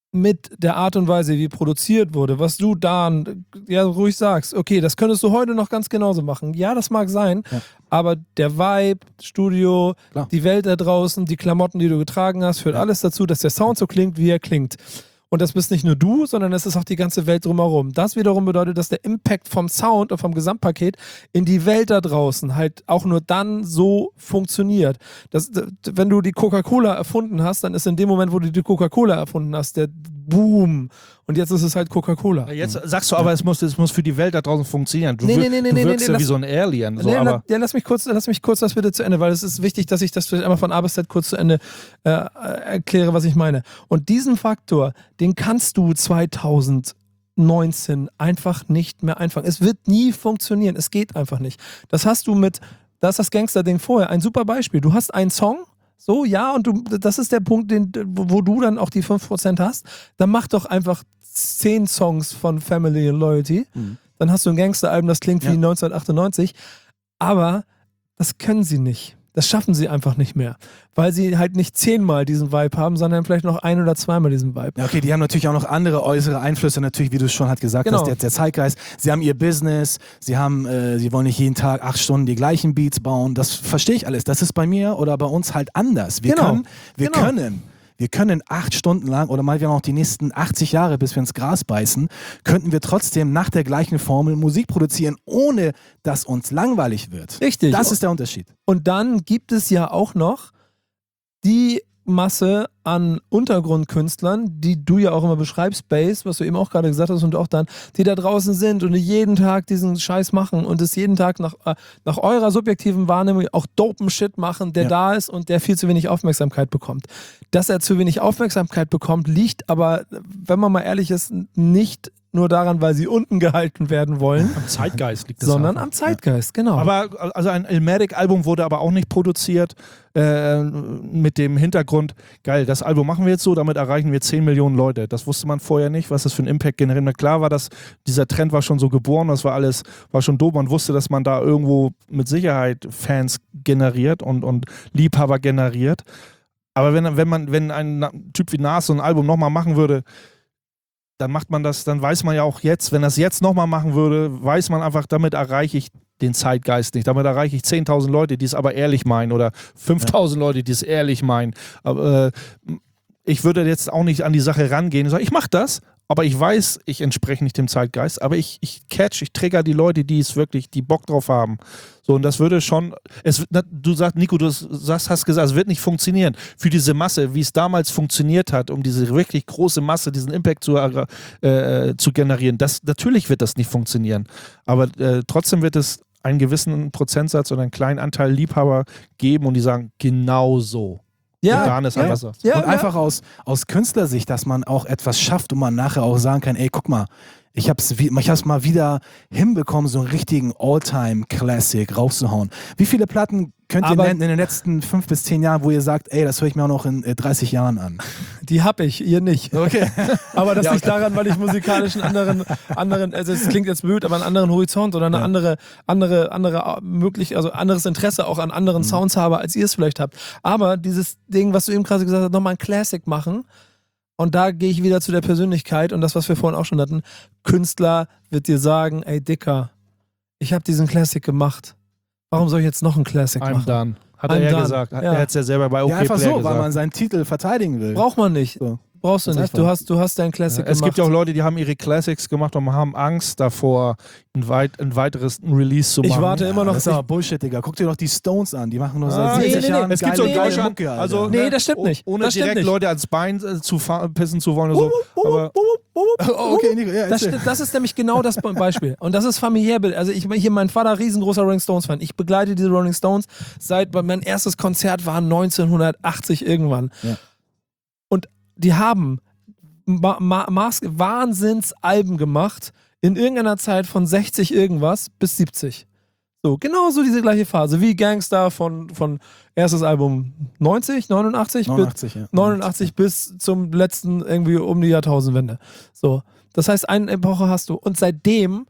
mit der Art und Weise, wie produziert wurde, was du da ja ruhig sagst, okay, das könntest du heute noch ganz genauso machen. Ja, das mag sein, Ja. aber der Vibe, Studio, Klar. die Welt da draußen, die Klamotten, die du getragen hast, führt Ja. alles dazu, dass der Sound so klingt, wie er klingt. Und das bist nicht nur du, sondern es ist auch die ganze Welt drumherum. Das wiederum bedeutet, dass der Impact vom Sound und vom Gesamtpaket in die Welt da draußen halt auch nur dann so funktioniert. Das, wenn du die Coca-Cola erfunden hast, dann ist in dem Moment, wo du die Coca-Cola erfunden hast, der Boom. Und jetzt ist es halt Coca-Cola. Jetzt sagst du aber, es muss, es muss für die Welt da draußen funktionieren. Du, Nee, wir- nee, nee, nee, du nee, wirkst nee, ja wie lass- so ein Alien. So, Nee, aber la, ja, lass mich kurz, lass mich kurz das bitte zu Ende, weil es ist wichtig, dass ich das vielleicht einmal von A bis Z kurz zu Ende äh, erkläre, was ich meine. Und diesen Faktor, den kannst du zweitausendneunzehn einfach nicht mehr einfangen. Es wird nie funktionieren. Es geht einfach nicht. Das hast du mit, das ist das Gangster-Ding vorher. Ein super Beispiel. Du hast einen Song, so, ja, und du, das ist der Punkt, den, wo, wo du dann auch die fünf Prozent hast. Dann mach doch einfach zehn Songs von Family and Loyalty. Mhm. Dann hast du ein Gangster-Album, das klingt Ja. wie neunzehnhundertachtundneunzig. Aber das können sie nicht. Das schaffen sie einfach nicht mehr. Weil sie halt nicht zehnmal diesen Vibe haben, sondern vielleicht noch ein- oder zweimal diesen Vibe. Ja, okay, die haben natürlich auch noch andere äußere Einflüsse, natürlich, wie du es schon halt gesagt Genau. hast, der, der Zeitgeist. Sie haben ihr Business, sie haben, äh, sie wollen nicht jeden Tag acht Stunden die gleichen Beats bauen. Das verstehe ich alles. Das ist bei mir oder bei uns halt anders. Wir Genau. können, wir Genau. können, wir können acht Stunden lang oder mal wir noch die nächsten achtzig Jahre, bis wir ins Gras beißen, könnten wir trotzdem nach der gleichen Formel Musik produzieren, ohne dass uns langweilig wird. Richtig. Das ist der Unterschied. Und dann gibt es ja auch noch die Masse an Untergrundkünstlern, die du ja auch immer beschreibst, Bass, was du eben auch gerade gesagt hast und auch dann, die da draußen sind und die jeden Tag diesen Scheiß machen und es jeden Tag nach, äh, nach eurer subjektiven Wahrnehmung auch dopen Shit machen, der Ja. da ist und der viel zu wenig Aufmerksamkeit bekommt. Dass er zu wenig Aufmerksamkeit bekommt, liegt aber, wenn man mal ehrlich ist, nicht nur daran, weil sie unten gehalten werden wollen, am Zeitgeist liegt das sondern einfach. am Zeitgeist, genau. Aber also ein Illmatic-Album wurde aber auch nicht produziert äh, mit dem Hintergrund, geil, das Album machen wir jetzt so, damit erreichen wir zehn Millionen Leute. Das wusste man vorher nicht, was das für einen Impact generiert. Na klar war das, dieser Trend war schon so geboren, das war alles, war schon doof. Man wusste, dass man da irgendwo mit Sicherheit Fans generiert und, und Liebhaber generiert. Aber wenn, wenn man, wenn ein Typ wie Nas so ein Album nochmal machen würde, dann macht man das, dann weiß man ja auch jetzt, wenn er es jetzt nochmal machen würde, weiß man einfach, damit erreiche ich den Zeitgeist nicht. Damit erreiche ich zehntausend Leute, die es aber ehrlich meinen oder fünftausend Leute, die es ehrlich meinen. Aber äh, ich würde jetzt auch nicht an die Sache rangehen und sagen, ich mache das, aber ich weiß, ich entspreche nicht dem Zeitgeist, aber ich, ich catch, ich trigger die Leute, die es wirklich, die Bock drauf haben. So, und das würde schon, es, du sagst, Nico, du sagst, hast gesagt, es wird nicht funktionieren. Für diese Masse, wie es damals funktioniert hat, um diese wirklich große Masse, diesen Impact zu, äh, zu generieren, das, natürlich wird das nicht funktionieren. Aber äh, trotzdem wird es einen gewissen Prozentsatz oder einen kleinen Anteil Liebhaber geben und die sagen, genau so. ja, Organ ist ja, einfach so. ja, und ja. einfach aus, aus Künstlersicht, dass man auch etwas schafft und man nachher auch sagen kann, ey, guck mal, ich hab's, wie- ich hab's mal wieder hinbekommen, so einen richtigen All-Time-Classic rauszuhauen. Wie viele Platten könnt ihr Aber- nennen in den letzten fünf bis zehn Jahren, wo ihr sagt, ey, das höre ich mir auch noch in äh, dreißig Jahren an? Die hab ich, ihr nicht. Okay. Aber das Ja, liegt daran, weil ich musikalisch einen anderen, anderen, also es klingt jetzt blöd, aber einen anderen Horizont oder eine Ja. andere, andere, andere möglich, also anderes Interesse auch an anderen Sounds habe, als ihr es vielleicht habt. Aber dieses Ding, was du eben gerade gesagt hast, nochmal ein Classic machen. Und da gehe ich wieder zu der Persönlichkeit und das, was wir vorhin auch schon hatten. Künstler wird dir sagen, ey Dicker, ich habe diesen Classic gemacht. Warum soll ich jetzt noch einen Classic I'm machen? done. Hat I'm er ja done. gesagt. Ja. Er hat es ja selber bei OK Ja, einfach Player so, gesagt. weil man seinen Titel verteidigen will. Braucht man nicht. So. Brauchst du Ganz nicht. einfach. Du hast, du hast deinen Classic Es gemacht. gibt ja auch Leute, die haben ihre Classics gemacht und haben Angst davor, ein, weit, ein weiteres Release zu machen. Ich warte immer noch. Das ist aber Bullshit, Digga. Guck dir doch die Stones an. Die machen nur Ah, seit nee, siebzig nee, nee. Jahren Es gibt so in geile Deutschland, Mucke, Alter. also Nee, ne, das stimmt nicht. ohne Das stimmt direkt nicht. Leute ans Bein äh, zu fa- pissen zu wollen oder so. Aber Oh, okay, Nico, ja, Das, erzähl. sti- das ist nämlich genau das Be- Beispiel. Und das ist familiär. be- Also ich hier mein Vater riesengroßer Rolling Stones Fan. Ich begleite diese Rolling Stones seit mein erstes Konzert war neunzehnhundertachtzig irgendwann. Ja. Und die haben ma ma Maß Wahnsinnsalben gemacht in irgendeiner Zeit von sechzig irgendwas bis siebzig. So, genau so diese gleiche Phase wie Gangster von, von erstes Album neunzig, neunundachtzig, bis- neunundachtzig, ja. neunundachtzig bis zum letzten irgendwie um die Jahrtausendwende. So, das heißt, eine Epoche hast du. Und seitdem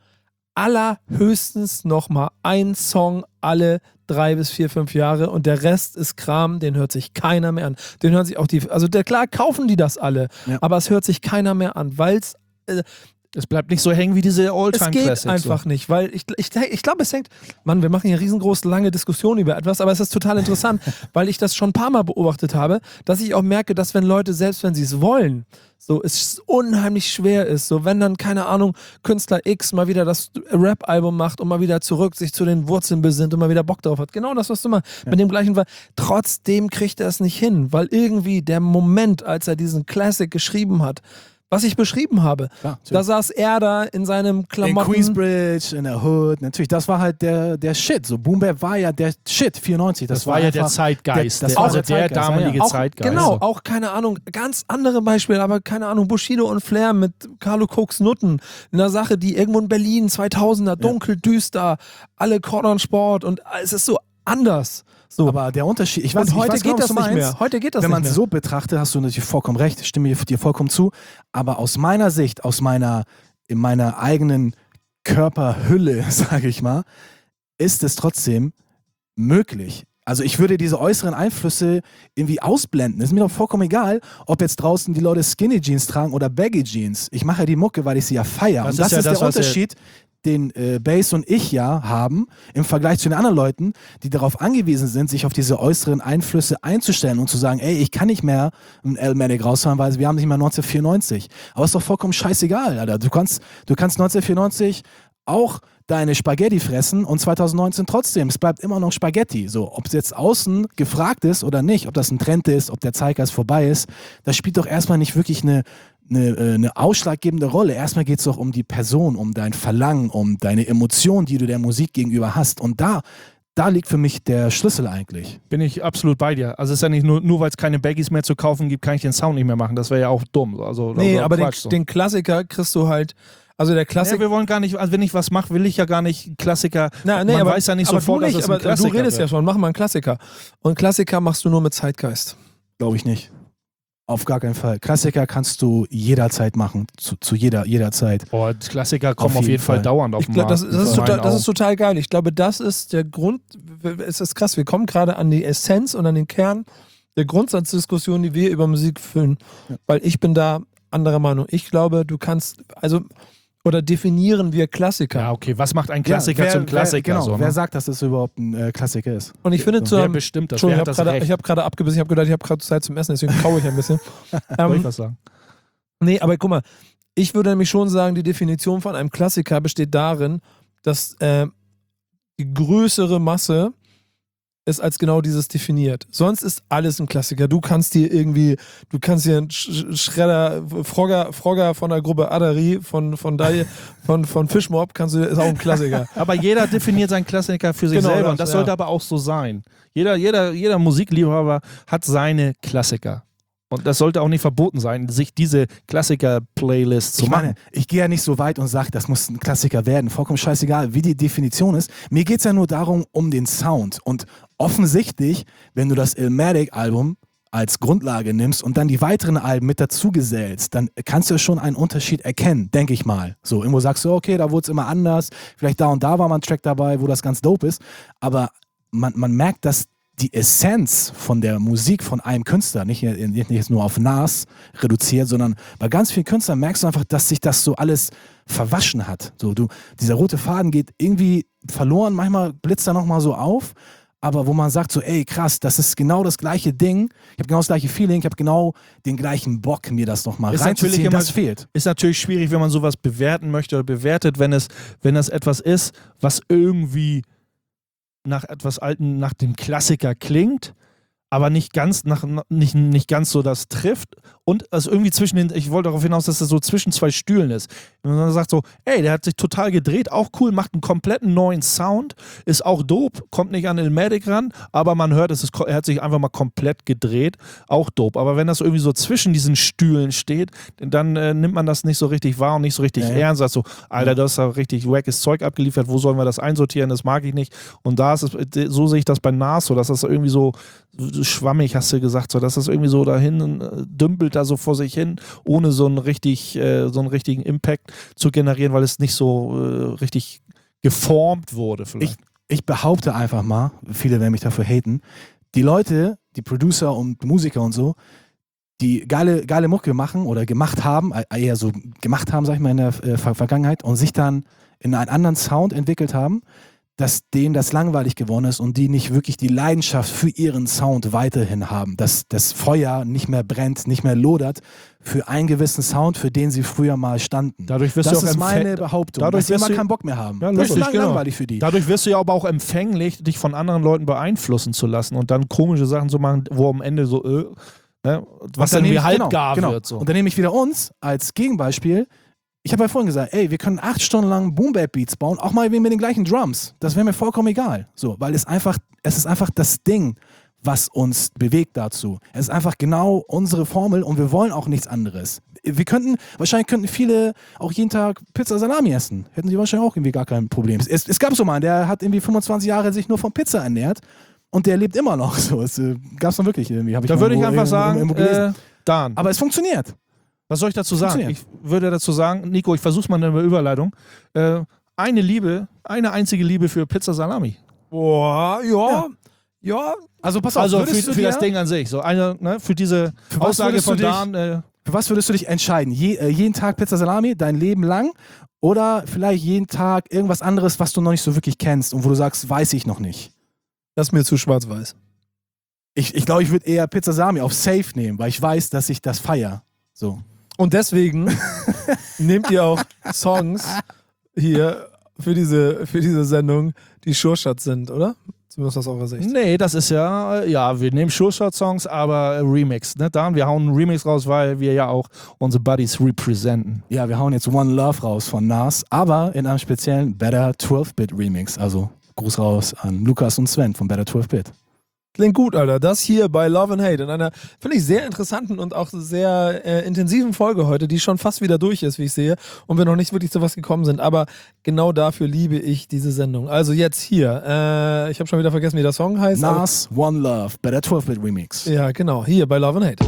allerhöchstens nochmal ein Song alle drei bis vier, fünf Jahre und der Rest ist Kram, den hört sich keiner mehr an. Den hören sich auch die, also der, klar kaufen die das alle, Ja. aber es hört sich keiner mehr an, weil es äh, Es bleibt nicht so hängen wie diese es All-Time-Classics. geht einfach nicht, weil ich, ich, ich glaube, es hängt, Mann, wir machen hier riesengroße, lange Diskussionen über etwas, aber es ist total interessant, weil ich das schon ein paar Mal beobachtet habe, dass ich auch merke, dass wenn Leute, selbst wenn sie es wollen, so es unheimlich schwer ist, so wenn dann, keine Ahnung, Künstler X mal wieder das Rap-Album macht und mal wieder zurück sich zu den Wurzeln besinnt und mal wieder Bock drauf hat, genau das, was du mal Ja. mit dem gleichen war, trotzdem kriegt er es nicht hin, weil irgendwie der Moment, als er diesen Classic geschrieben hat, was ich beschrieben habe, Ja, da saß er da in seinem in Klamotten. Queensbridge, in der Hood, natürlich, das war halt der, der Shit. So Boom Bap war ja der Shit, vierundneunzig. Das, Das war ja der einfach Zeitgeist, Der, das der, war also der der Zeitgeist, damalige ja, ja. auch, Zeitgeist. Genau, auch keine Ahnung, ganz andere Beispiele, aber keine Ahnung, Bushido und Flair mit Carlo Cooks Nutten, in einer Sache, die irgendwo in Berlin, zweitausender, dunkel, düster, alle Cordon Sport und es ist so anders. So. Aber der Unterschied, ich weiß, und heute ich weiß geht genau, was das du nicht meinst. mehr. Heute geht das Wenn man nicht es mehr. so betrachtet, hast du natürlich vollkommen recht, stimme ich dir vollkommen zu. Aber aus meiner Sicht, aus meiner, in meiner eigenen Körperhülle, sage ich mal, ist es trotzdem möglich. Also ich würde diese äußeren Einflüsse irgendwie ausblenden. Ist mir doch vollkommen egal, ob jetzt draußen die Leute Skinny Jeans tragen oder Baggy Jeans. Ich mache ja die Mucke, weil ich sie ja feiere. Das Und das ist ja ist das, der was er- Unterschied, den äh, Bass und ich ja haben, im Vergleich zu den anderen Leuten, die darauf angewiesen sind, sich auf diese äußeren Einflüsse einzustellen und zu sagen, ey, ich kann nicht mehr ein L-Manic raushauen, weil wir haben nicht mehr neunzehnhundertvierundneunzig. Aber ist doch vollkommen scheißegal, Alter. Du kannst, du kannst neunzehnhundertvierundneunzig auch deine Spaghetti fressen und zweitausendneunzehn trotzdem. Es bleibt immer noch Spaghetti. So, ob es jetzt außen gefragt ist oder nicht, ob das ein Trend ist, ob der Zeitgeist vorbei ist, das spielt doch erstmal nicht wirklich eine Eine, äh, eine ausschlaggebende Rolle. Erstmal geht es doch um die Person, um dein Verlangen, um deine Emotionen, die du der Musik gegenüber hast. Und da, da liegt für mich der Schlüssel eigentlich. Bin ich absolut bei dir. Also es ist ja nicht nur, nur weil es keine Baggies mehr zu kaufen gibt, kann ich den Sound nicht mehr machen. Das wäre ja auch dumm. Also, Nee, oder aber den, Quatsch, so. den Klassiker kriegst du halt, also der Ja, Klassiker. wir wollen gar nicht, also wenn ich was mache, will ich ja gar nicht Klassiker. Na, nee, Man aber, weiß ja nicht aber sofort, du nicht, dass es ein aber Klassiker du redest wird. ja schon, mach mal einen Klassiker. Und Klassiker machst du nur mit Zeitgeist. Glaube ich nicht. Auf gar keinen Fall. Klassiker kannst du jederzeit machen. Zu, zu jeder, jeder Zeit. Boah, die Klassiker kommen Auf auf jeden jeden Fall, Fall. dauernd auf Ich den glaub, Markt. das, das, ist In total, meinen das ist Augen. total geil. Ich glaube, das ist der Grund, es ist krass, wir kommen gerade an die Essenz und an den Kern der Grundsatzdiskussion, die wir über Musik führen. Ja. Weil ich bin da anderer Meinung. Ich glaube, du kannst, also, oder definieren wir Klassiker. Ja, okay, was macht ein Klassiker Ja, wer, zum Klassiker? Wer, genau, so, ne? wer sagt, dass das überhaupt ein äh, Klassiker ist? Und ich finde, So. zu Wer einem, bestimmt das? Entschuldigung, Wer ich hat habe das gerade Recht? hab gerade abgebissen, ich habe gedacht, ich habe gerade Zeit zum Essen, deswegen kaue ich ein bisschen. Soll ich ähm, was sagen? nee, aber guck mal, ich würde nämlich schon sagen, die Definition von einem Klassiker besteht darin, dass äh, die größere Masse es als genau dieses definiert. Sonst ist alles ein Klassiker. Du kannst dir irgendwie, du kannst dir einen Sch- Schredder, Frogger, Frogger von der Gruppe Adari, von, von, Dai- von, von Fischmob, kannst du, ist auch ein Klassiker. Aber jeder definiert seinen Klassiker für sich Genau, selber das, und das ja. sollte aber auch so sein. Jeder, jeder, jeder Musikliebhaber hat seine Klassiker. Und das sollte auch nicht verboten sein, sich diese Klassiker-Playlist zu Ich machen. meine, ich gehe ja nicht so weit und sage, das muss ein Klassiker werden. Vollkommen scheißegal, wie die Definition ist. Mir geht es ja nur darum, um den Sound. Und offensichtlich, wenn du das Illmatic-Album als Grundlage nimmst und dann die weiteren Alben mit dazu gesellst, dann kannst du ja schon einen Unterschied erkennen, denke ich mal. So, irgendwo sagst du, okay, da wurde es immer anders. Vielleicht da und da war mal ein Track dabei, wo das ganz dope ist. Aber man, man merkt, dass die Essenz von der Musik von einem Künstler, nicht, nicht jetzt nur auf Nas reduziert, sondern bei ganz vielen Künstlern merkst du einfach, dass sich das so alles verwaschen hat. So, du, dieser rote Faden geht irgendwie verloren, manchmal blitzt er nochmal so auf, aber wo man sagt so, ey krass, das ist genau das gleiche Ding, ich habe genau das gleiche Feeling, ich habe genau den gleichen Bock, mir das nochmal Ist natürlich reinzuziehen, immer- das fehlt. Ist natürlich schwierig, wenn man sowas bewerten möchte oder bewertet, wenn es, wenn das etwas ist, was irgendwie nach etwas Alten, nach dem Klassiker klingt, aber nicht ganz, nach, nicht, nicht ganz so das trifft und also irgendwie zwischen den, ich wollte darauf hinaus, dass das so zwischen zwei Stühlen ist. Und man sagt so, ey, der hat sich total gedreht, auch cool, macht einen kompletten neuen Sound, ist auch dope, kommt nicht an Illmatic ran, aber man hört, es ist, er hat sich einfach mal komplett gedreht, auch dope. Aber wenn das irgendwie so zwischen diesen Stühlen steht, dann äh, nimmt man das nicht so richtig wahr und nicht so richtig Ja, ja. ernst, sagt so, Alter, das ist ja richtig wackes Zeug abgeliefert, wo sollen wir das einsortieren, das mag ich nicht. Und da ist es, so sehe ich das bei Nas so, dass das irgendwie so so schwammig, hast du gesagt, so dass das irgendwie so dahin äh, dümpelt da so vor sich hin, ohne so einen richtig, äh, so einen richtigen Impact zu generieren, weil es nicht so äh, richtig geformt wurde vielleicht. Ich, ich behaupte einfach mal, viele werden mich dafür haten, die Leute, die Producer und Musiker und so, die geile, geile Mucke machen oder gemacht haben, eher so gemacht haben, sag ich mal, in der äh, Ver- Vergangenheit und sich dann in einen anderen Sound entwickelt haben, dass denen das langweilig geworden ist und die nicht wirklich die Leidenschaft für ihren Sound weiterhin haben, dass das Feuer nicht mehr brennt, nicht mehr lodert für einen gewissen Sound, für den sie früher mal standen. Dadurch wirst das du auch ist meine empfäng- Behauptung, dadurch dass sie wirst immer du- keinen Bock mehr haben. Ja, das ist lustig, lang- genau. langweilig für die. Dadurch wirst du ja aber auch empfänglich, dich von anderen Leuten beeinflussen zu lassen und dann komische Sachen zu machen, wo am Ende so, äh, ne, was Und dann nehme wie ich- halbgar genau, genau. wird. So. Und dann nehme ich wieder uns als Gegenbeispiel. Ich habe ja vorhin gesagt, ey, wir können acht Stunden lang Boom-Bap-Beats bauen, auch mal mit den gleichen Drums. Das wäre mir vollkommen egal. So, weil es einfach, es ist einfach das Ding, was uns bewegt dazu. Es ist einfach genau unsere Formel und wir wollen auch nichts anderes. Wir könnten, wahrscheinlich könnten viele auch jeden Tag Pizza Salami essen. Hätten sie wahrscheinlich auch irgendwie gar kein Problem. Es, es gab so mal einen, der hat irgendwie fünfundzwanzig Jahre sich nur von Pizza ernährt und der lebt immer noch so. Es äh, gab es noch wirklich irgendwie. Hab ich Da mal würde ich irgendwo- einfach sagen, irgendwo gelesen. äh, Dan, Aber es funktioniert. was soll ich dazu sagen? Ich funktioniert. würde dazu sagen, Nico, ich versuch's mal eine Überleitung. Äh, eine Liebe, eine einzige Liebe für Pizza Salami. Boah, ja, ja. Also pass auf, Also für, würdest du für dir, das Ding an sich. So eine, ne, für diese Für was Aussage würdest du von dich- Dan. Äh, für was würdest du dich entscheiden? Je, äh, jeden Tag Pizza Salami, dein Leben lang? Oder vielleicht jeden Tag irgendwas anderes, was du noch nicht so wirklich kennst und wo du sagst, weiß ich noch nicht? Das ist mir zu schwarz-weiß. Ich, ich glaube, ich würde eher Pizza Salami auf Safe nehmen, weil ich weiß, dass ich das feiere. So. Und deswegen nehmt ihr auch Songs hier für diese, für diese Sendung, die Sure-Shot sind, oder? Zumindest aus eurer Sicht. nee, das ist ja, äh, ja, wir nehmen Sure-Shot-Songs, aber äh, Remix. Ne? Dan, wir hauen einen Remix raus, weil wir ja auch unsere Buddies representen. Ja, wir hauen jetzt One Love raus von Nas, aber in einem speziellen Better zwölf-Bit Remix. Also Gruß raus an Lukas und Sven von Better zwölf-Bit. Klingt gut, Alter. Das hier bei Love and Hate in einer, finde ich, sehr interessanten und auch sehr äh, intensiven Folge heute, die schon fast wieder durch ist, wie ich sehe, und wir noch nicht wirklich zu was gekommen sind. Aber genau dafür liebe ich diese Sendung. Also jetzt hier. Äh, ich habe schon wieder vergessen, wie der Song heißt. Nas, One Love, Better zwölf-Bit Remix. Aber, ja, genau. Hier bei Love and Hate.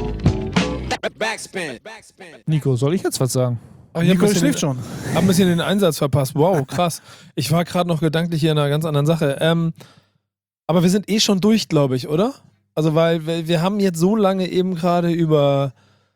Backspin. Backspin. Nico, soll ich jetzt was sagen? Ach, ich hab Nico ein bisschen- schläft schon. Hab ein bisschen den Einsatz verpasst. Wow, krass. Ich war gerade noch gedanklich hier in einer ganz anderen Sache. Ähm, aber wir sind eh schon durch, glaube ich, oder? Also, weil wir, wir haben jetzt so lange eben gerade über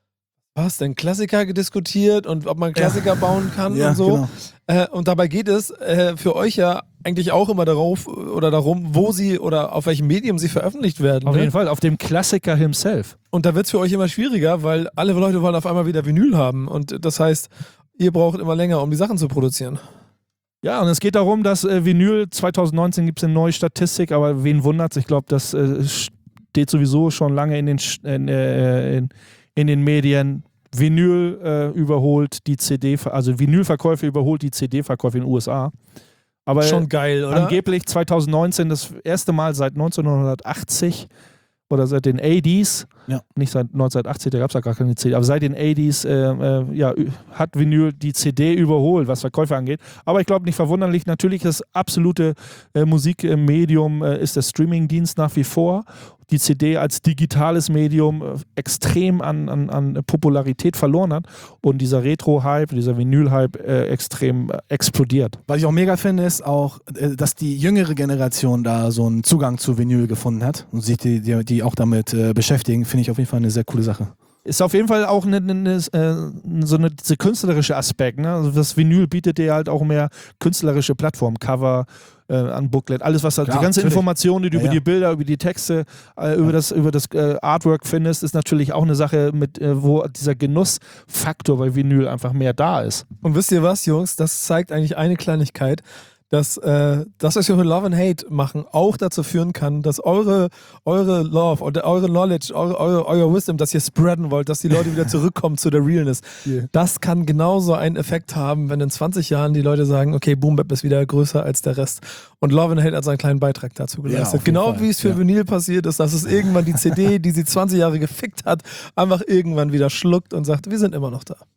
was denn Klassiker diskutiert und ob man Klassiker bauen kann Ja, und so. genau. Äh, und dabei geht es äh, für euch ja eigentlich auch immer darauf oder darum, wo sie oder auf welchem Medium sie veröffentlicht werden. Auf ne? jeden Fall, auf dem Klassiker himself. Und da wird es für euch immer schwieriger, weil alle Leute wollen auf einmal wieder Vinyl haben. Und das heißt, ihr braucht immer länger, um die Sachen zu produzieren. Ja, und es geht darum, dass äh, Vinyl zwanzig neunzehn gibt es eine neue Statistik, aber wen wundert's? Ich glaube, das äh, steht sowieso schon lange in den, Sch- in, äh, in, in den Medien. Vinyl äh, überholt die C D, also Vinylverkäufe überholt die C D-Verkäufe in den U S A. Aber Schon geil, oder? angeblich zwanzig neunzehn das erste Mal seit neunzehnhundertachtzig oder seit den achtziger, Ja. nicht seit neunzehnhundertachtzig, da gab es ja gar keine C D, aber seit den achtziger äh, äh, ja, ü- hat Vinyl die C D überholt, was Verkäufe angeht. Aber ich glaube nicht verwunderlich, natürlich das absolute äh, Musikmedium äh, ist der Streamingdienst nach wie vor. Die C D als digitales Medium äh, extrem an, an, an Popularität verloren hat und dieser Retro-Hype, dieser Vinyl-Hype äh, extrem äh, explodiert. Was ich auch mega finde, ist auch, äh, dass die jüngere Generation da so einen Zugang zu Vinyl gefunden hat und sich die, die, die auch damit äh, beschäftigen, finde ich auf jeden Fall eine sehr coole Sache. Ist auf jeden Fall auch eine, eine, eine, äh, so eine diese künstlerische Aspekt. Ne? Also das Vinyl bietet dir halt auch mehr künstlerische Plattformen, Cover, äh, an Booklet, alles was halt, Klar, die ganze natürlich. Information, die du Ja, über ja. die Bilder, über die Texte, äh, über das, über das äh, Artwork findest, ist natürlich auch eine Sache, mit, äh, wo dieser Genussfaktor bei Vinyl einfach mehr da ist. Und wisst ihr was, Jungs? Das zeigt eigentlich eine Kleinigkeit, dass äh, das, was wir mit Love and Hate machen, auch dazu führen kann, dass eure, eure Love oder eure Knowledge, eure, eure, euer Wisdom, das ihr spreaden wollt, dass die Leute wieder zurückkommen zu der Realness. Yeah. Das kann genauso einen Effekt haben, wenn in zwanzig Jahren die Leute sagen, okay, Boom Bap ist wieder größer als der Rest. Und Love and Hate hat seinen kleinen Beitrag dazu geleistet. auf jeden Genau Fall. wie es für Ja. Vinyl passiert ist, dass es irgendwann die C D, die sie zwanzig Jahre gefickt hat, einfach irgendwann wieder schluckt und sagt, wir sind immer noch da.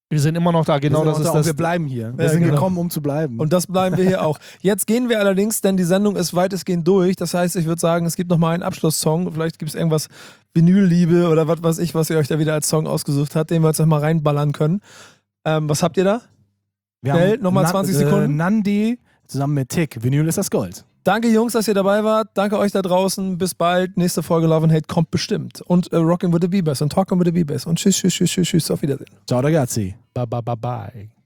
Wir sind immer noch da, genau wir das sind ist auch da und das. wir bleiben hier. Wir Ja, sind genau. gekommen, um zu bleiben. Und das bleiben wir hier auch. Jetzt gehen wir allerdings, denn die Sendung ist weitestgehend durch. Das heißt, ich würde sagen, es gibt noch mal einen Abschlusssong. Vielleicht gibt es irgendwas Vinylliebe oder was weiß ich, was ihr euch da wieder als Song ausgesucht habt, den wir jetzt noch mal reinballern können. Ähm, was habt ihr da? wir Schnell, nochmal Na- zwanzig Äh, Sekunden. Nandi zusammen mit Tick. Vinyl ist das Gold. Danke Jungs, dass ihr dabei wart. Danke euch da draußen. Bis bald. Nächste Folge Love and Hate kommt bestimmt. Und äh, Rockin' with the B-Bass und Talkin' with the B-Bass. Und tschüss, tschüss, tschüss, tschüss, tschüss. Auf Wiedersehen. Ciao ragazzi. Bye, bye, bye, bye.